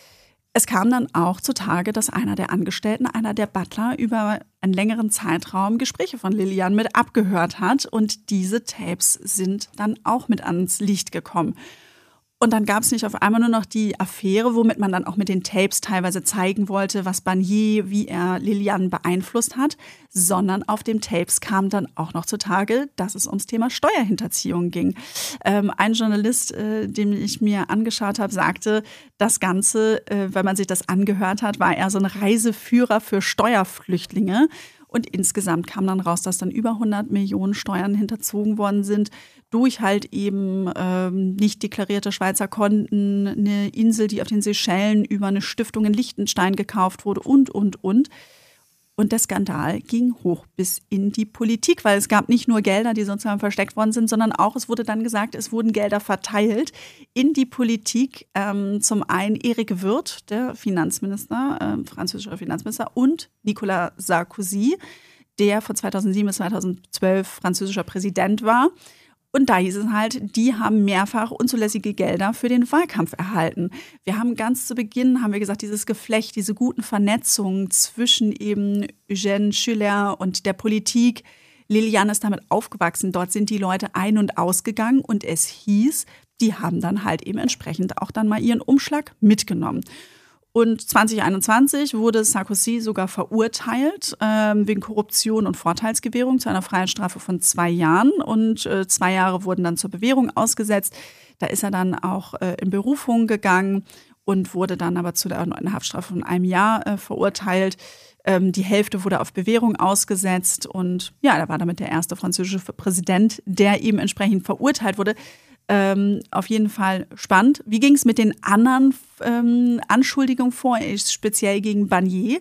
Es kam dann auch zutage, dass einer der Angestellten, einer der Butler über einen längeren Zeitraum Gespräche von Liliane mit abgehört hat. Und diese Tapes sind dann auch mit ans Licht gekommen. Und dann gab es nicht auf einmal nur noch die Affäre, womit man dann auch mit den Tapes teilweise zeigen wollte, was Barnier, wie er Liliane beeinflusst hat, sondern auf den Tapes kam dann auch noch zutage, dass es ums Thema Steuerhinterziehung ging. Ähm, ein Journalist, äh, den ich mir angeschaut habe, sagte, das Ganze, äh, wenn man sich das angehört hat, war er so ein Reiseführer für Steuerflüchtlinge. Und insgesamt kam dann raus, dass dann über hundert Millionen Steuern hinterzogen worden sind durch halt eben ähm, nicht deklarierte Schweizer Konten, eine Insel, die auf den Seychellen über eine Stiftung in Liechtenstein gekauft wurde und, und, und. Und der Skandal ging hoch bis in die Politik, weil es gab nicht nur Gelder, die sozusagen versteckt worden sind, sondern auch, es wurde dann gesagt, es wurden Gelder verteilt in die Politik. Ähm, zum einen Erik Wirth, der Finanzminister, äh, französischer Finanzminister, und Nicolas Sarkozy, der von zweitausendsieben bis zweitausendzwölf französischer Präsident war. Und da hieß es halt, die haben mehrfach unzulässige Gelder für den Wahlkampf erhalten. Wir haben ganz zu Beginn, haben wir gesagt, dieses Geflecht, diese guten Vernetzungen zwischen eben Eugène Schueller und der Politik. Liliane ist damit aufgewachsen. Dort sind die Leute ein- und ausgegangen. Und es hieß, die haben dann halt eben entsprechend auch dann mal ihren Umschlag mitgenommen. Und zwanzig einundzwanzig wurde Sarkozy sogar verurteilt ähm, wegen Korruption und Vorteilsgewährung zu einer Freiheitsstrafe von zwei Jahren. Und äh, zwei Jahre wurden dann zur Bewährung ausgesetzt. Da ist er dann auch äh, in Berufung gegangen und wurde dann aber zu einer Haftstrafe von einem Jahr äh, verurteilt. Ähm, die Hälfte wurde auf Bewährung ausgesetzt. Und ja, er war damit der erste französische Präsident, der eben entsprechend verurteilt wurde. Ähm, auf jeden Fall spannend. Wie ging es mit den anderen ähm, Anschuldigungen vor, speziell gegen Barnier?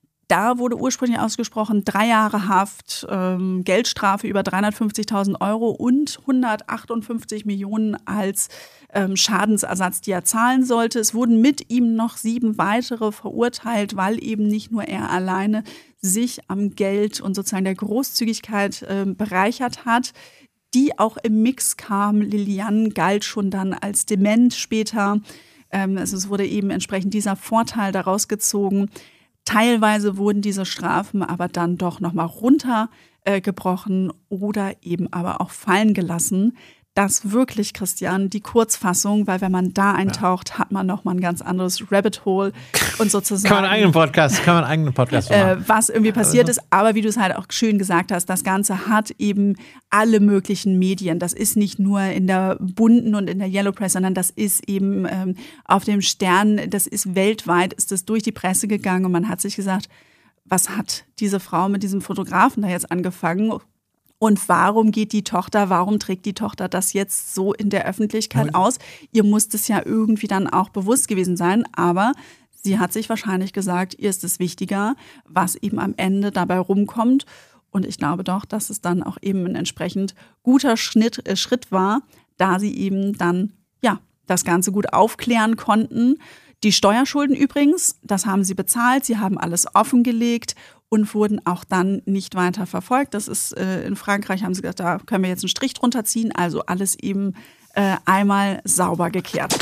Da wurde ursprünglich ausgesprochen, drei Jahre Haft, ähm, Geldstrafe über dreihundertfünfzigtausend Euro und hundertachtundfünfzig Millionen als ähm, Schadensersatz, die er zahlen sollte. Es wurden mit ihm noch sieben weitere verurteilt, weil eben nicht nur er alleine sich am Geld und sozusagen der Großzügigkeit äh, bereichert hat. die auch im Mix kam. Liliane galt schon dann als dement später. Ähm, also es wurde eben entsprechend dieser Vorteil daraus gezogen. Teilweise wurden diese Strafen aber dann doch nochmal runtergebrochen äh, oder eben aber auch fallen gelassen. Das wirklich, Christian, die Kurzfassung, weil wenn man da eintaucht, ja. hat man nochmal ein ganz anderes Rabbit Hole und sozusagen. Kann man einen eigenen Podcast, kann man einen eigenen Podcast machen. Äh, was irgendwie passiert ist, aber wie du es halt auch schön gesagt hast, das Ganze hat eben alle möglichen Medien. Das ist nicht nur in der bunten und in der Yellow Press, sondern das ist eben ähm, auf dem Stern, das ist weltweit, ist das durch die Presse gegangen und man hat sich gesagt, was hat diese Frau mit diesem Fotografen da jetzt angefangen? Und warum geht die Tochter, warum trägt die Tochter das jetzt so in der Öffentlichkeit aus? Ihr muss das ja irgendwie dann auch bewusst gewesen sein, aber sie hat sich wahrscheinlich gesagt, ihr ist es wichtiger, was eben am Ende dabei rumkommt. Und ich glaube doch, dass es dann auch eben ein entsprechend guter Schnitt, äh, Schritt war, da sie eben dann ja das Ganze gut aufklären konnten. Die Steuerschulden übrigens, das haben sie bezahlt, sie haben alles offengelegt und wurden auch dann nicht weiter verfolgt. Das ist äh, in Frankreich, haben sie gesagt, da können wir jetzt einen Strich drunter ziehen. Also alles eben äh, einmal sauber gekehrt.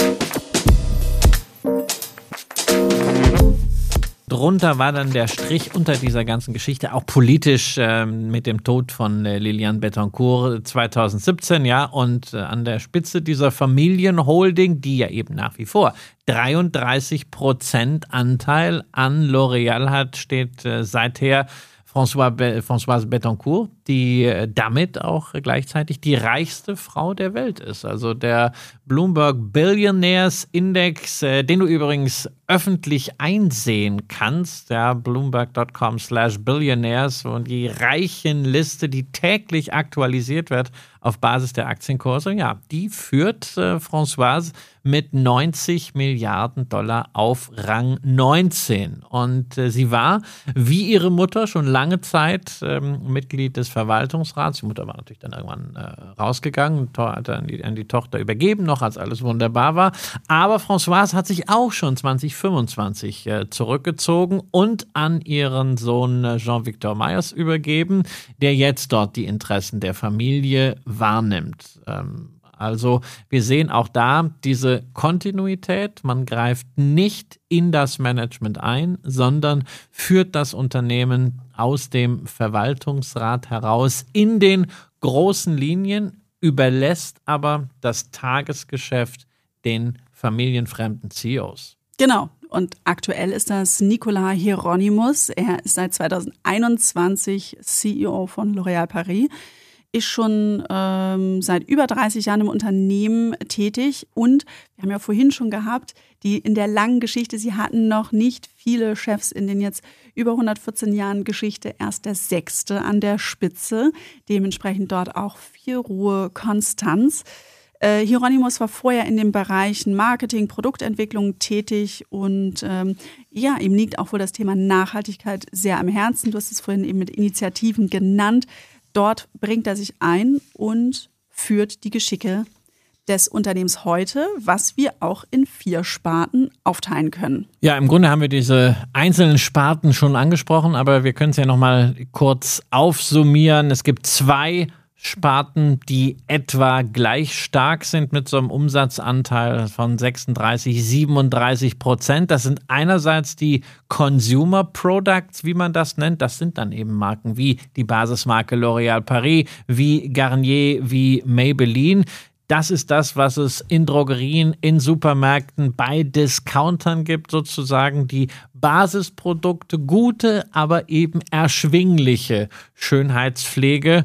Drunter war dann der Strich unter dieser ganzen Geschichte, auch politisch äh, mit dem Tod von äh, Liliane Bettencourt zwanzig siebzehn, ja, und äh, an der Spitze dieser Familienholding, die ja eben nach wie vor dreiunddreißig Prozent Anteil an L'Oréal hat, steht äh, seither François Be- Françoise Bettencourt, die äh, damit auch äh, gleichzeitig die reichste Frau der Welt ist. Also der Bloomberg Billionaires Index, äh, den du übrigens öffentlich einsehen kannst, ja, bloomberg dot com slash billionaires, und die Reichenliste, die täglich aktualisiert wird auf Basis der Aktienkurse, ja, die führt äh, Françoise mit neunzig Milliarden Dollar auf Rang neunzehn. Und äh, sie war, wie ihre Mutter, schon lange Zeit ähm, Mitglied des Verwaltungsrats. Die Mutter war natürlich dann irgendwann äh, rausgegangen, hat an die, an die Tochter übergeben, noch als alles wunderbar war. Aber Françoise hat sich auch schon zwanzig fünfundzwanzig äh, zurückgezogen und an ihren Sohn äh, Jean-Victor Meyers übergeben, der jetzt dort die Interessen der Familie wahrnimmt. Ähm, Also wir sehen auch da diese Kontinuität. Man greift nicht in das Management ein, sondern führt das Unternehmen aus dem Verwaltungsrat heraus in den großen Linien, überlässt aber das Tagesgeschäft den familienfremden C E Os. Genau. Und aktuell ist das Nicolas Hieronymus. Er ist seit zwanzig einundzwanzig C E O von L'Oréal Paris. Ist schon ähm, seit über dreißig Jahren im Unternehmen tätig und wir haben ja vorhin schon gehabt, die in der langen Geschichte, sie hatten noch nicht viele Chefs in den jetzt über hundertvierzehn Jahren Geschichte, erst der sechste an der Spitze, dementsprechend dort auch viel Ruhe, Konstanz. Äh, Hieronymus war vorher in den Bereichen Marketing, Produktentwicklung tätig und ähm, ja, ihm liegt auch wohl das Thema Nachhaltigkeit sehr am Herzen. Du hast es vorhin eben mit Initiativen genannt. Dort bringt er sich ein und führt die Geschicke des Unternehmens heute, was wir auch in vier Sparten aufteilen können. Ja, im Grunde haben wir diese einzelnen Sparten schon angesprochen, aber wir können es ja nochmal kurz aufsummieren. Es gibt zwei Sparten, die etwa gleich stark sind mit so einem Umsatzanteil von sechsunddreißig, siebenunddreißig Prozent. Das sind einerseits die Consumer Products, wie man das nennt. Das sind dann eben Marken wie die Basismarke L'Oréal Paris, wie Garnier, wie Maybelline. Das ist das, was es in Drogerien, in Supermärkten, bei Discountern gibt, sozusagen die Basisprodukte, gute, aber eben erschwingliche Schönheitspflege.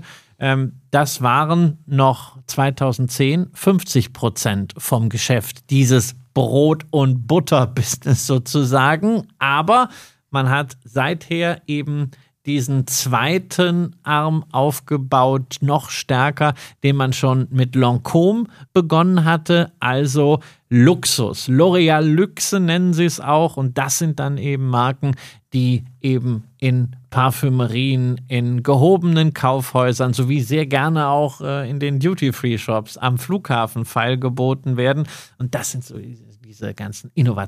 Das waren noch zweitausendzehn fünfzig Prozent vom Geschäft, dieses Brot- und Butter-Business sozusagen. Aber man hat seither eben diesen zweiten Arm aufgebaut, noch stärker, den man schon mit Lancôme begonnen hatte, also Luxus. L'Oréal Luxe nennen sie es auch und das sind dann eben Marken, die eben in Parfümerien, in gehobenen Kaufhäusern sowie sehr gerne auch äh, in den Duty-Free-Shops am Flughafen feilgeboten werden. Und das sind so diese diese ganzen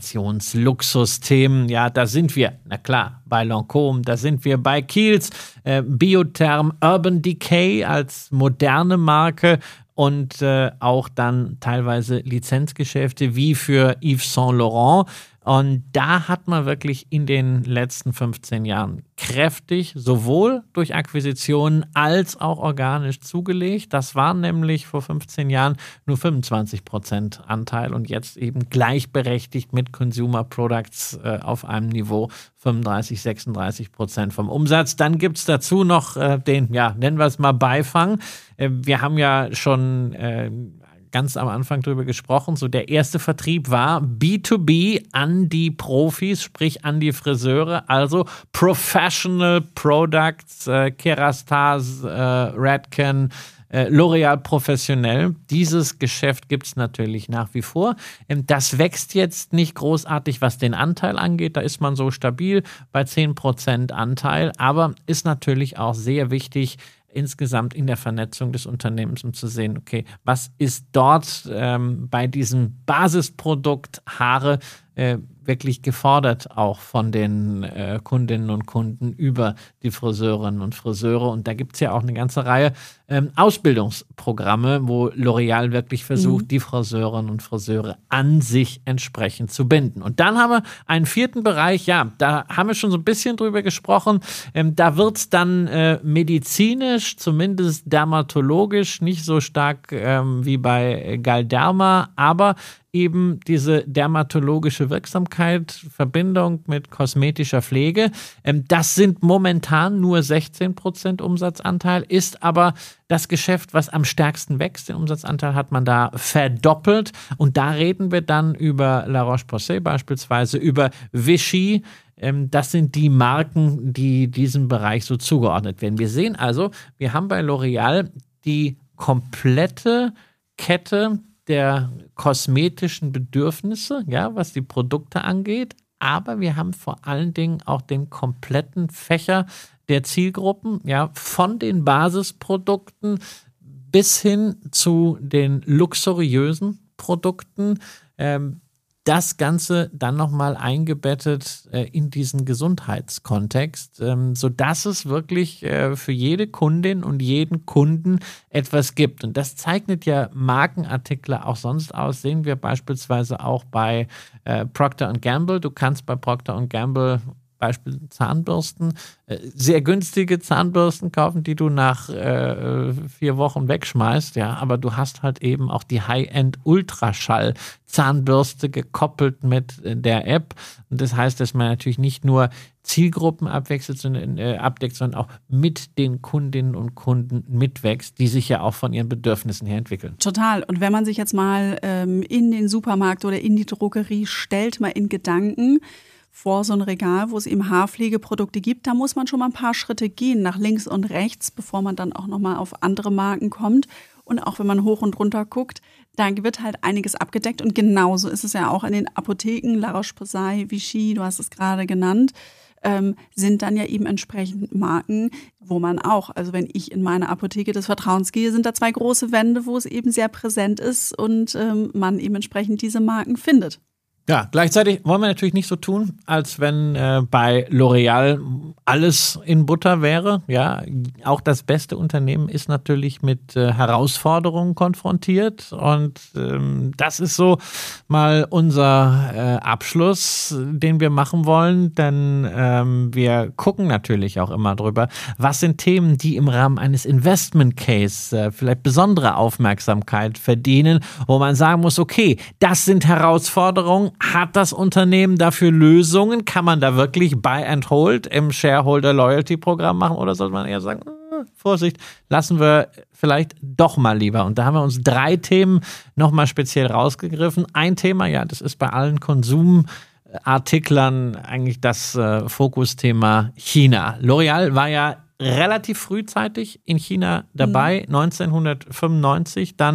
Innovations-Luxus-Themen, ja, da sind wir, na klar, bei Lancôme, da sind wir bei Kiehl's, äh, Biotherm, Urban Decay als moderne Marke und äh, auch dann teilweise Lizenzgeschäfte wie für Yves Saint Laurent. Und da hat man wirklich in den letzten fünfzehn Jahren kräftig sowohl durch Akquisitionen als auch organisch zugelegt. Das waren nämlich vor fünfzehn Jahren nur fünfundzwanzig Prozent Anteil und jetzt eben gleichberechtigt mit Consumer Products äh, auf einem Niveau fünfunddreißig, sechsunddreißig Prozent vom Umsatz. Dann gibt es dazu noch äh, den, ja, nennen wir es mal Beifang. Äh, wir haben ja schon äh, ganz am Anfang drüber gesprochen, so der erste Vertrieb war B zwei B an die Profis, sprich an die Friseure, also Professional Products, äh, Kerastase, äh, Redken, äh, L'Oréal Professionell. Dieses Geschäft gibt es natürlich nach wie vor. Ähm, das wächst jetzt nicht großartig, was den Anteil angeht, da ist man so stabil bei zehn Prozent Anteil, aber ist natürlich auch sehr wichtig, insgesamt in der Vernetzung des Unternehmens, um zu sehen, okay, was ist dort ähm, bei diesem Basisprodukt Haare äh, wirklich gefordert, auch von den äh, Kundinnen und Kunden über die Friseurinnen und Friseure. Und da gibt es ja auch eine ganze Reihe ähm, Ausbildungsprogramme, wo L'Oréal wirklich versucht, mhm. die Friseurinnen und Friseure an sich entsprechend zu binden. Und dann haben wir einen vierten Bereich, ja, da haben wir schon so ein bisschen drüber gesprochen. Ähm, da wird es dann äh, medizinisch, zumindest dermatologisch, nicht so stark ähm, wie bei Galderma, aber eben diese dermatologische Wirksamkeit, Verbindung mit kosmetischer Pflege. Ähm, das sind momentan nur sechzehn Prozent Umsatzanteil, ist aber das Geschäft, was am stärksten wächst. Den Umsatzanteil hat man da verdoppelt. Und da reden wir dann über La Roche-Posay beispielsweise, über Vichy. Ähm, das sind die Marken, die diesem Bereich so zugeordnet werden. Wir sehen also, wir haben bei L'Oréal die komplette Kette der kosmetischen Bedürfnisse, ja, was die Produkte angeht, aber wir haben vor allen Dingen auch den kompletten Fächer der Zielgruppen, ja, von den Basisprodukten bis hin zu den luxuriösen Produkten. Ähm, das Ganze dann nochmal eingebettet äh, in diesen Gesundheitskontext, ähm, sodass es wirklich äh, für jede Kundin und jeden Kunden etwas gibt. Und das zeichnet ja Markenartikler auch sonst aus. Sehen wir beispielsweise auch bei äh, Procter and Gamble. Du kannst bei Procter and Gamble Beispiel Zahnbürsten, äh, sehr günstige Zahnbürsten kaufen, die du nach äh, vier Wochen wegschmeißt, ja, aber du hast halt eben auch die High-End-Ultraschall-Zahnbürste gekoppelt mit äh, der App und das heißt, dass man natürlich nicht nur Zielgruppen abwechselt, sondern, äh, abdeckt, sondern auch mit den Kundinnen und Kunden mitwächst, die sich ja auch von ihren Bedürfnissen her entwickeln. Total. Und wenn man sich jetzt mal ähm, in den Supermarkt oder in die Drogerie stellt, mal in Gedanken, vor so ein Regal, wo es eben Haarpflegeprodukte gibt, da muss man schon mal ein paar Schritte gehen, nach links und rechts, bevor man dann auch nochmal auf andere Marken kommt. Und auch wenn man hoch und runter guckt, da wird halt einiges abgedeckt. Und genauso ist es ja auch in den Apotheken, La Roche-Posay, Vichy, du hast es gerade genannt, ähm, sind dann ja eben entsprechend Marken, wo man auch, also wenn ich in meine Apotheke des Vertrauens gehe, sind da zwei große Wände, wo es eben sehr präsent ist und ähm, man eben entsprechend diese Marken findet. Ja, gleichzeitig wollen wir natürlich nicht so tun, als wenn äh, bei L'Oréal alles in Butter wäre. Ja, auch das beste Unternehmen ist natürlich mit äh, Herausforderungen konfrontiert und ähm, das ist so mal unser äh, Abschluss, den wir machen wollen, denn ähm, wir gucken natürlich auch immer drüber, was sind Themen, die im Rahmen eines Investment Case äh, vielleicht besondere Aufmerksamkeit verdienen, wo man sagen muss, okay, das sind Herausforderungen. Hat das Unternehmen dafür Lösungen? Kann man da wirklich Buy and Hold im Shareholder Loyalty Programm machen? Oder sollte man eher sagen, äh, Vorsicht, lassen wir vielleicht doch mal lieber. Und da haben wir uns drei Themen nochmal speziell rausgegriffen. Ein Thema, ja, das ist bei allen Konsumartiklern eigentlich das äh, Fokusthema China. L'Oréal war ja relativ frühzeitig in China dabei, mhm. neunzehnhundertfünfundneunzig, dann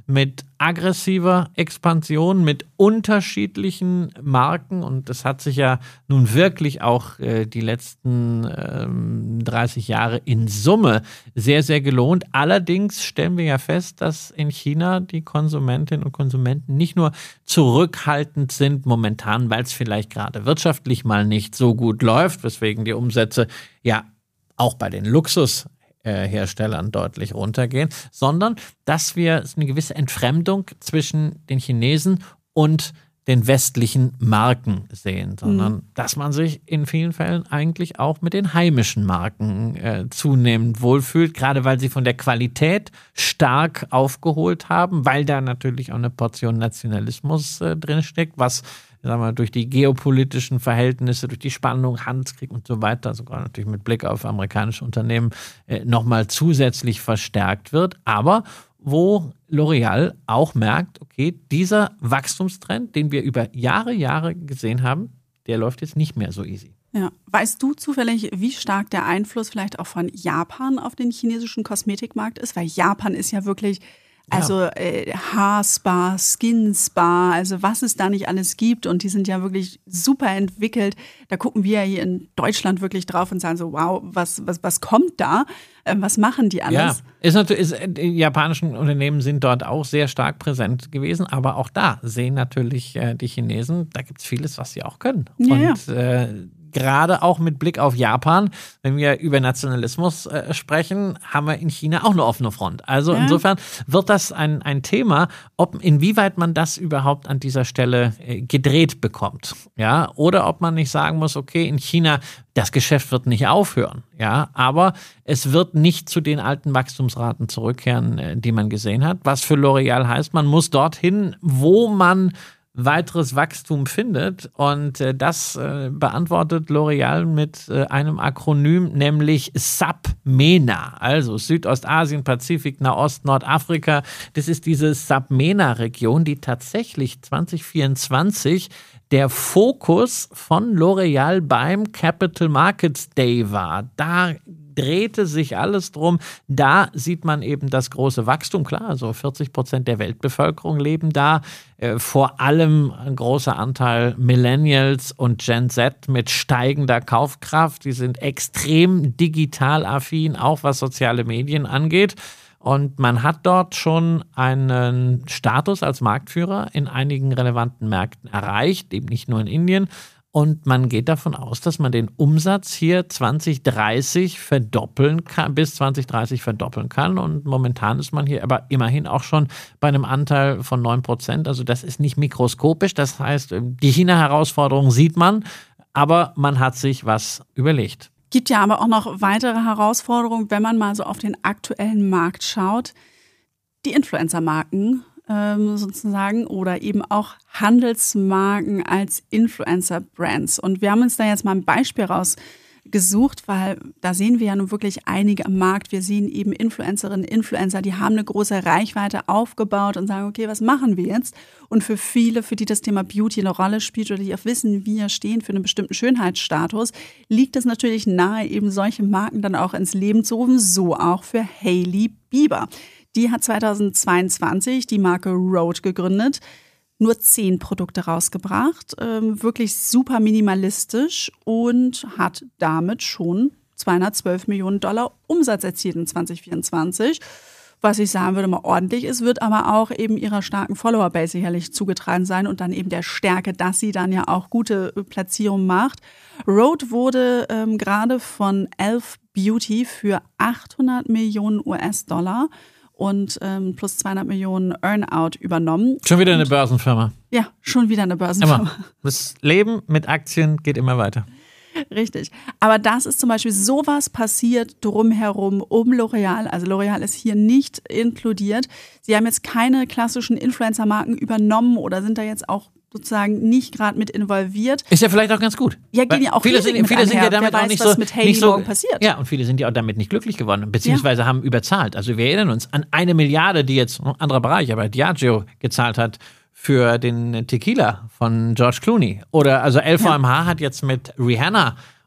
mit aggressiver Expansion, mit unterschiedlichen Marken. Und das hat sich ja nun wirklich auch äh, die letzten ähm, dreißig Jahre in Summe sehr, sehr gelohnt. Allerdings stellen wir ja fest, dass in China die Konsumentinnen und Konsumenten nicht nur zurückhaltend sind momentan, weil es vielleicht gerade wirtschaftlich mal nicht so gut läuft, weswegen die Umsätze ja auch bei den Luxus Herstellern deutlich runtergehen, sondern dass wir eine gewisse Entfremdung zwischen den Chinesen und den westlichen Marken sehen, sondern mhm. dass man sich in vielen Fällen eigentlich auch mit den heimischen Marken äh, zunehmend wohlfühlt, gerade weil sie von der Qualität stark aufgeholt haben, weil da natürlich auch eine Portion Nationalismus äh, drinsteckt, was sagen wir, durch die geopolitischen Verhältnisse, durch die Spannung, Handelskrieg und so weiter, sogar natürlich mit Blick auf amerikanische Unternehmen, äh, nochmal zusätzlich verstärkt wird. Aber wo L'Oréal auch merkt, okay, dieser Wachstumstrend, den wir über Jahre, Jahre gesehen haben, der läuft jetzt nicht mehr so easy. Ja. Weißt du zufällig, wie stark der Einfluss vielleicht auch von Japan auf den chinesischen Kosmetikmarkt ist? Weil Japan ist ja wirklich... Also äh, Haarspa, Skinspa, also was es da nicht alles gibt und die sind ja wirklich super entwickelt. Da gucken wir ja hier in Deutschland wirklich drauf und sagen so, wow, was, was, was kommt da? Ähm, was machen die alles? Ja, ist natürlich, ist, die japanischen Unternehmen sind dort auch sehr stark präsent gewesen, aber auch da sehen natürlich äh, die Chinesen, da gibt es vieles, was sie auch können. Ja, und ja. Äh, gerade auch mit Blick auf Japan, wenn wir über Nationalismus äh, sprechen, haben wir in China auch eine offene Front. Also ja. insofern wird das ein, ein Thema, ob inwieweit man das überhaupt an dieser Stelle äh, gedreht bekommt. Ja? Oder ob man nicht sagen muss, okay, in China, das Geschäft wird nicht aufhören. Ja? Aber es wird nicht zu den alten Wachstumsraten zurückkehren, äh, die man gesehen hat. Was für L'Oréal heißt, man muss dorthin, wo man weiteres Wachstum findet. Und äh, das äh, beantwortet L'Oréal mit äh, einem Akronym, nämlich SAPMENA, also Südostasien, Pazifik, Nahost, Nordafrika. Das ist diese SAPMENA-Region, die tatsächlich zwanzig vierundzwanzig der Fokus von L'Oréal beim Capital Markets Day war. Da drehte sich alles drum. Da sieht man eben das große Wachstum. Klar, also vierzig Prozent der Weltbevölkerung leben da. Äh, vor allem ein großer Anteil Millennials und Gen Z mit steigender Kaufkraft. Die sind extrem digital affin, auch was soziale Medien angeht. Und man hat dort schon einen Status als Marktführer in einigen relevanten Märkten erreicht, eben nicht nur in Indien. Und man geht davon aus, dass man den Umsatz hier zwanzig dreißig verdoppeln kann, bis zwanzig dreißig verdoppeln kann. Und momentan ist man hier aber immerhin auch schon bei einem Anteil von neun Prozent. Also das ist nicht mikroskopisch. Das heißt, die China-Herausforderung sieht man, aber man hat sich was überlegt. Gibt ja aber auch noch weitere Herausforderungen, wenn man mal so auf den aktuellen Markt schaut. Die Influencer-Marken ähm, sozusagen oder eben auch Handelsmarken als Influencer-Brands. Und wir haben uns da jetzt mal ein Beispiel rausgesucht, weil da sehen wir ja nun wirklich einige am Markt. Wir sehen eben Influencerinnen, Influencer, die haben eine große Reichweite aufgebaut und sagen, okay, was machen wir jetzt? Und für viele, für die das Thema Beauty eine Rolle spielt oder die auch wissen, wir stehen für einen bestimmten Schönheitsstatus, liegt es natürlich nahe, eben solche Marken dann auch ins Leben zu rufen, so auch für Hailey Bieber. Die hat zweitausendzweiundzwanzig die Marke Rhode gegründet, nur zehn Produkte rausgebracht, ähm, wirklich super minimalistisch und hat damit schon zweihundertzwölf Millionen Dollar Umsatz erzielt in zwanzig vierundzwanzig. Was ich sagen würde, mal ordentlich ist, wird aber auch eben ihrer starken Follower-Base sicherlich zugetragen sein und dann eben der Stärke, dass sie dann ja auch gute Platzierungen macht. Rhode wurde ähm, gerade von Elf Beauty für achthundert Millionen U S-Dollar und ähm, plus zweihundert Millionen Earnout übernommen. Schon wieder eine Börsenfirma. Ja, schon wieder eine Börsenfirma. Immer. Das Leben mit Aktien geht immer weiter. Richtig. Aber das ist zum Beispiel sowas passiert drumherum um L'Oréal. Also L'Oréal ist hier nicht inkludiert. Sie haben jetzt keine klassischen Influencer-Marken übernommen oder sind da jetzt auch sozusagen nicht gerade mit involviert. Ist ja vielleicht auch ganz gut. Ja, gehen ja auch viele sind, viele sind ja damit Wer auch weiß, nicht was so, mit Hailey nicht so morgen passiert. Ja, und viele sind ja auch damit nicht glücklich geworden, beziehungsweise ja. haben überzahlt. Also wir erinnern uns an eine Milliarde, die jetzt, ein anderer Bereich, aber Diageo gezahlt hat für den Tequila von George Clooney. Oder also L V M H ja. hat jetzt mit Rihanna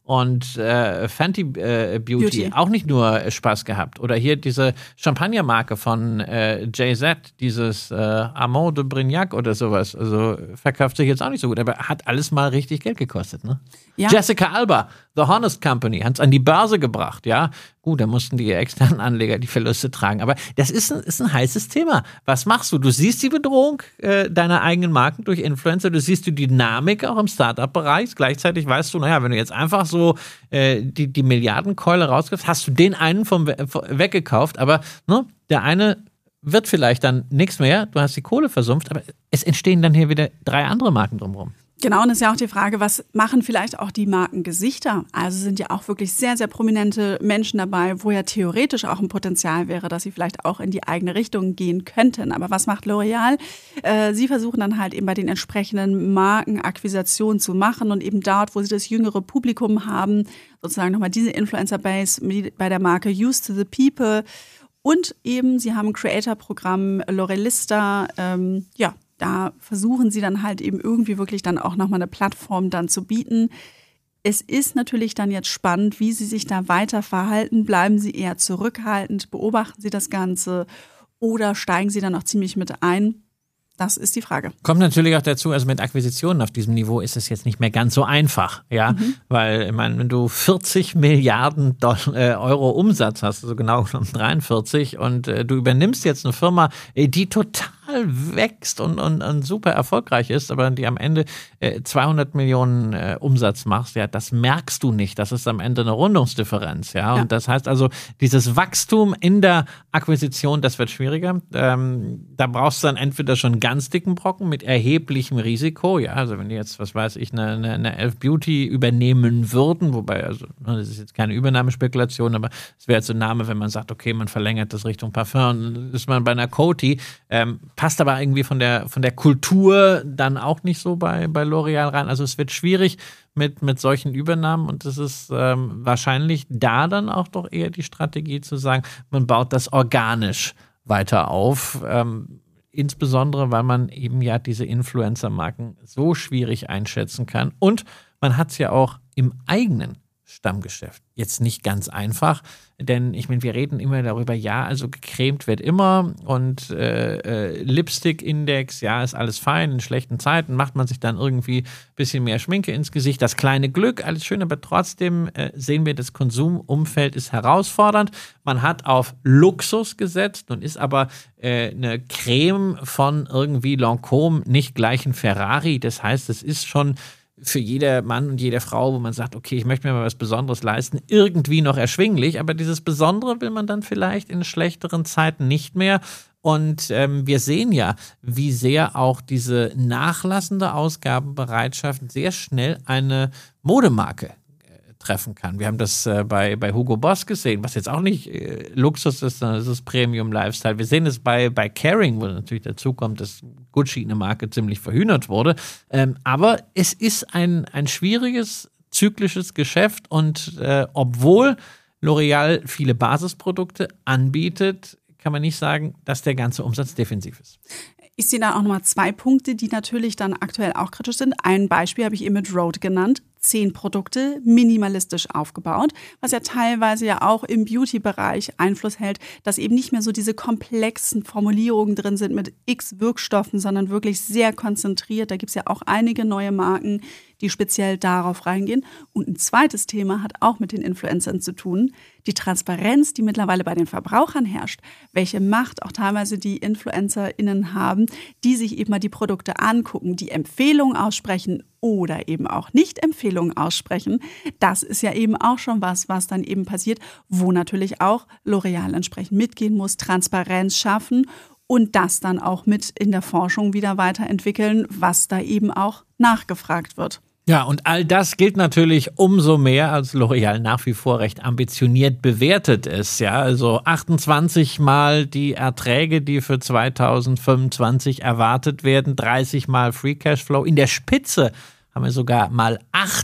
und äh, Fenty äh, Beauty, Beauty auch nicht nur Spaß gehabt. Oder hier diese Champagnermarke von äh, Jay-Z, dieses äh, Amand de Brignac oder sowas. Also verkauft sich jetzt auch nicht so gut, aber hat alles mal richtig Geld gekostet. Ne? Ja. Jessica Alba, The Honest Company, hat es an die Börse gebracht. Ja, gut, da mussten die externen Anleger die Verluste tragen. Aber das ist ein, ist ein heißes Thema. Was machst du? Du siehst die Bedrohung äh, deiner eigenen Marken durch Influencer, du siehst die Dynamik auch im Startup-Bereich. Gleichzeitig weißt du, naja, wenn du jetzt einfach so äh, die, die Milliardenkeule rausgibst, hast du den einen vom We- weggekauft, aber ne, der eine wird vielleicht dann nichts mehr, du hast die Kohle versumpft, aber es entstehen dann hier wieder drei andere Marken drumherum. Genau, und es ist ja auch die Frage, was machen vielleicht auch die Markengesichter? Also sind ja auch wirklich sehr, sehr prominente Menschen dabei, wo ja theoretisch auch ein Potenzial wäre, dass sie vielleicht auch in die eigene Richtung gehen könnten. Aber was macht L'Oréal? Äh, sie versuchen dann halt eben bei den entsprechenden Marken Akquisitionen zu machen und eben dort, wo sie das jüngere Publikum haben, sozusagen nochmal diese Influencer-Base bei der Marke Used to the People. Und eben, sie haben ein Creator-Programm, L'Oréalista, ähm, ja, da versuchen sie dann halt eben irgendwie wirklich dann auch nochmal eine Plattform dann zu bieten. Es ist natürlich dann jetzt spannend, wie sie sich da weiter verhalten. Bleiben sie eher zurückhaltend, beobachten sie das Ganze oder steigen sie dann auch ziemlich mit ein? Das ist die Frage. Kommt natürlich auch dazu, also mit Akquisitionen auf diesem Niveau ist es jetzt nicht mehr ganz so einfach, ja, mhm. weil, ich meine, wenn du vierzig Milliarden Dollar, äh, Euro Umsatz hast, also genau genommen dreiundvierzig, und äh, du übernimmst jetzt eine Firma, die total wächst und, und, und super erfolgreich ist, aber die am Ende äh, zweihundert Millionen äh, Umsatz machst, ja, das merkst du nicht. Das ist am Ende eine Rundungsdifferenz, ja. Und ja. das heißt also, dieses Wachstum in der Akquisition, das wird schwieriger. Ähm, da brauchst du dann entweder schon ganz dicken Brocken mit erheblichem Risiko, ja, also wenn die jetzt, was weiß ich, eine, eine, eine Elf Beauty übernehmen würden, wobei, also das ist jetzt keine Übernahmespekulation, aber es wäre jetzt ein Name, wenn man sagt, okay, man verlängert das Richtung Parfum, dann ist man bei einer Coty, ähm, passt aber irgendwie von der, von der Kultur dann auch nicht so bei, bei L'Oréal rein. Also es wird schwierig mit, mit solchen Übernahmen und es ist ähm, wahrscheinlich da dann auch doch eher die Strategie zu sagen, man baut das organisch weiter auf. Ähm, insbesondere, weil man eben ja diese Influencer-Marken so schwierig einschätzen kann. Und man hat es ja auch im eigenen Stammgeschäft jetzt nicht ganz einfach, denn ich meine, wir reden immer darüber, ja, also gecremt wird immer und äh, äh, Lipstick-Index, ja, ist alles fein, in schlechten Zeiten macht man sich dann irgendwie ein bisschen mehr Schminke ins Gesicht, das kleine Glück, alles schön, aber trotzdem äh, sehen wir, das Konsumumfeld ist herausfordernd, man hat auf Luxus gesetzt und ist aber äh, eine Creme von irgendwie Lancôme nicht gleich ein Ferrari, das heißt, es ist schon für jeder Mann und jede Frau, wo man sagt, okay, ich möchte mir mal was Besonderes leisten, irgendwie noch erschwinglich, aber dieses Besondere will man dann vielleicht in schlechteren Zeiten nicht mehr. Und ähm, wir sehen ja, wie sehr auch diese nachlassende Ausgabenbereitschaft sehr schnell eine Modemarke äh, treffen kann. Wir haben das äh, bei, bei Hugo Boss gesehen, was jetzt auch nicht äh, Luxus ist, sondern es ist Premium-Lifestyle. Wir sehen es bei, bei Kering, wo natürlich dazu kommt, dass Gucci, eine Marke, ziemlich verhühnert wurde. Ähm, aber es ist ein, ein schwieriges, zyklisches Geschäft und äh, obwohl L'Oréal viele Basisprodukte anbietet, kann man nicht sagen, dass der ganze Umsatz defensiv ist. Ich sehe da auch nochmal zwei Punkte, die natürlich dann aktuell auch kritisch sind. Ein Beispiel habe ich eben mit Rhode genannt. Zehn Produkte, minimalistisch aufgebaut, was ja teilweise ja auch im Beauty-Bereich Einfluss hält, dass eben nicht mehr so diese komplexen Formulierungen drin sind mit x Wirkstoffen, sondern wirklich sehr konzentriert. Da gibt es ja auch einige neue Marken, die speziell darauf reingehen. Und ein zweites Thema hat auch mit den Influencern zu tun. Die Transparenz, die mittlerweile bei den Verbrauchern herrscht, welche Macht auch teilweise die InfluencerInnen haben, die sich eben mal die Produkte angucken, die Empfehlungen aussprechen oder eben auch Nicht-Empfehlungen aussprechen. Das ist ja eben auch schon was, was dann eben passiert, wo natürlich auch L'Oréal entsprechend mitgehen muss, Transparenz schaffen und das dann auch mit in der Forschung wieder weiterentwickeln, was da eben auch nachgefragt wird. Ja, und all das gilt natürlich umso mehr, als L'Oréal nach wie vor recht ambitioniert bewertet ist. Ja, also achtundzwanzig Mal die Erträge, die für zweitausendfünfundzwanzig erwartet werden, dreißig Mal Free Cashflow. In der Spitze haben wir sogar mal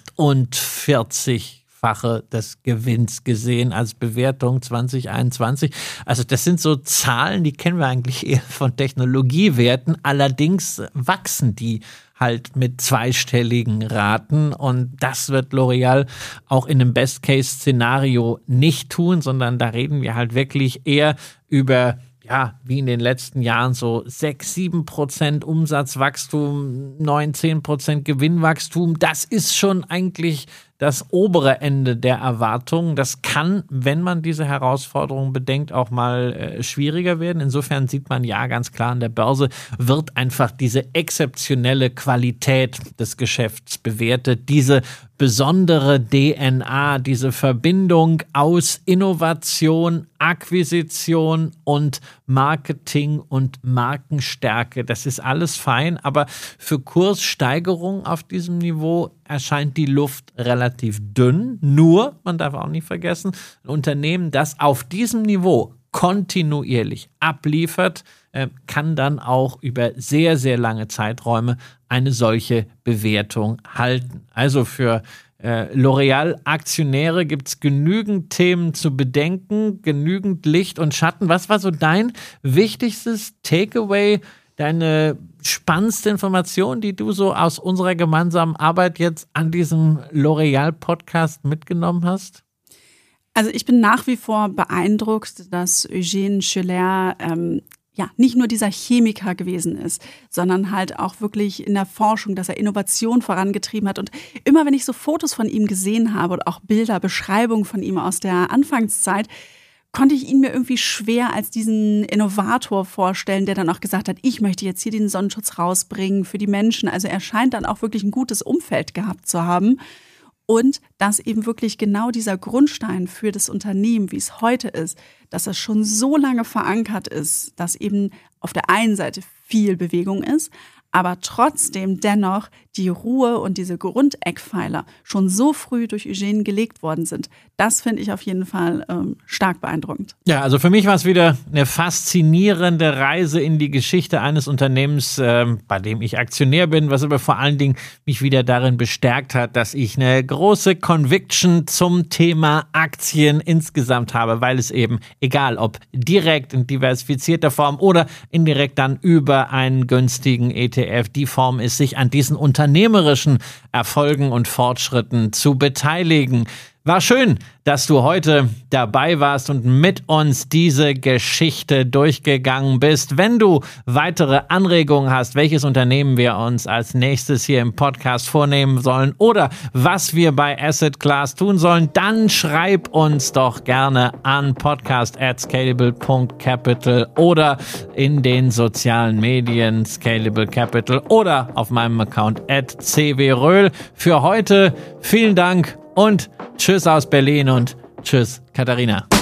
achtundvierzigfache des Gewinns gesehen als Bewertung zwanzig einundzwanzig. Also das sind so Zahlen, die kennen wir eigentlich eher von Technologiewerten. Allerdings wachsen die halt mit zweistelligen Raten und das wird L'Oréal auch in einem Best-Case-Szenario nicht tun, sondern da reden wir halt wirklich eher über, ja, wie in den letzten Jahren so sechs, sieben Prozent Umsatzwachstum, neun, zehn Prozent Gewinnwachstum. Das ist schon eigentlich das obere Ende der Erwartungen. Das kann, wenn man diese Herausforderungen bedenkt, auch mal äh, schwieriger werden. Insofern sieht man ja ganz klar an der Börse, wird einfach diese exzeptionelle Qualität des Geschäfts bewertet, diese besondere D N A, diese Verbindung aus Innovation, Akquisition und Marketing und Markenstärke. Das ist alles fein, aber für Kurssteigerung auf diesem Niveau erscheint die Luft relativ dünn. Nur, man darf auch nicht vergessen, ein Unternehmen, das auf diesem Niveau kontinuierlich abliefert, äh, kann dann auch über sehr, sehr lange Zeiträume eine solche Bewertung halten. Also für äh, L'Oréal-Aktionäre gibt es genügend Themen zu bedenken, genügend Licht und Schatten. Was war so dein wichtigstes Takeaway, deine spannendste Information, die du so aus unserer gemeinsamen Arbeit jetzt an diesem L'Oréal-Podcast mitgenommen hast? Also ich bin nach wie vor beeindruckt, dass Eugène Schueller ähm, ja nicht nur dieser Chemiker gewesen ist, sondern halt auch wirklich in der Forschung, dass er Innovation vorangetrieben hat. Und immer wenn ich so Fotos von ihm gesehen habe und auch Bilder, Beschreibungen von ihm aus der Anfangszeit, konnte ich ihn mir irgendwie schwer als diesen Innovator vorstellen, der dann auch gesagt hat, ich möchte jetzt hier den Sonnenschutz rausbringen für die Menschen. Also er scheint dann auch wirklich ein gutes Umfeld gehabt zu haben. Und dass eben wirklich genau dieser Grundstein für das Unternehmen, wie es heute ist, dass es schon so lange verankert ist, dass eben auf der einen Seite viel Bewegung ist, aber trotzdem dennoch die Ruhe und diese Grundeckpfeiler schon so früh durch Eugène gelegt worden sind. Das finde ich auf jeden Fall ähm, stark beeindruckend. Ja, also für mich war es wieder eine faszinierende Reise in die Geschichte eines Unternehmens, äh, bei dem ich Aktionär bin, was aber vor allen Dingen mich wieder darin bestärkt hat, dass ich eine große Conviction zum Thema Aktien insgesamt habe, weil es eben, egal ob direkt in diversifizierter Form oder indirekt dann über einen günstigen E T F, die Form ist, sich an diesen unternehmerischen Erfolgen und Fortschritten zu beteiligen. War schön, dass du heute dabei warst und mit uns diese Geschichte durchgegangen bist. Wenn du weitere Anregungen hast, welches Unternehmen wir uns als nächstes hier im Podcast vornehmen sollen oder was wir bei Asset Class tun sollen, dann schreib uns doch gerne an podcast at scalable punkt capital oder in den sozialen Medien Scalable Capital oder auf meinem Account at c w röhl. Für heute vielen Dank und tschüss aus Berlin und tschüss, Katharina.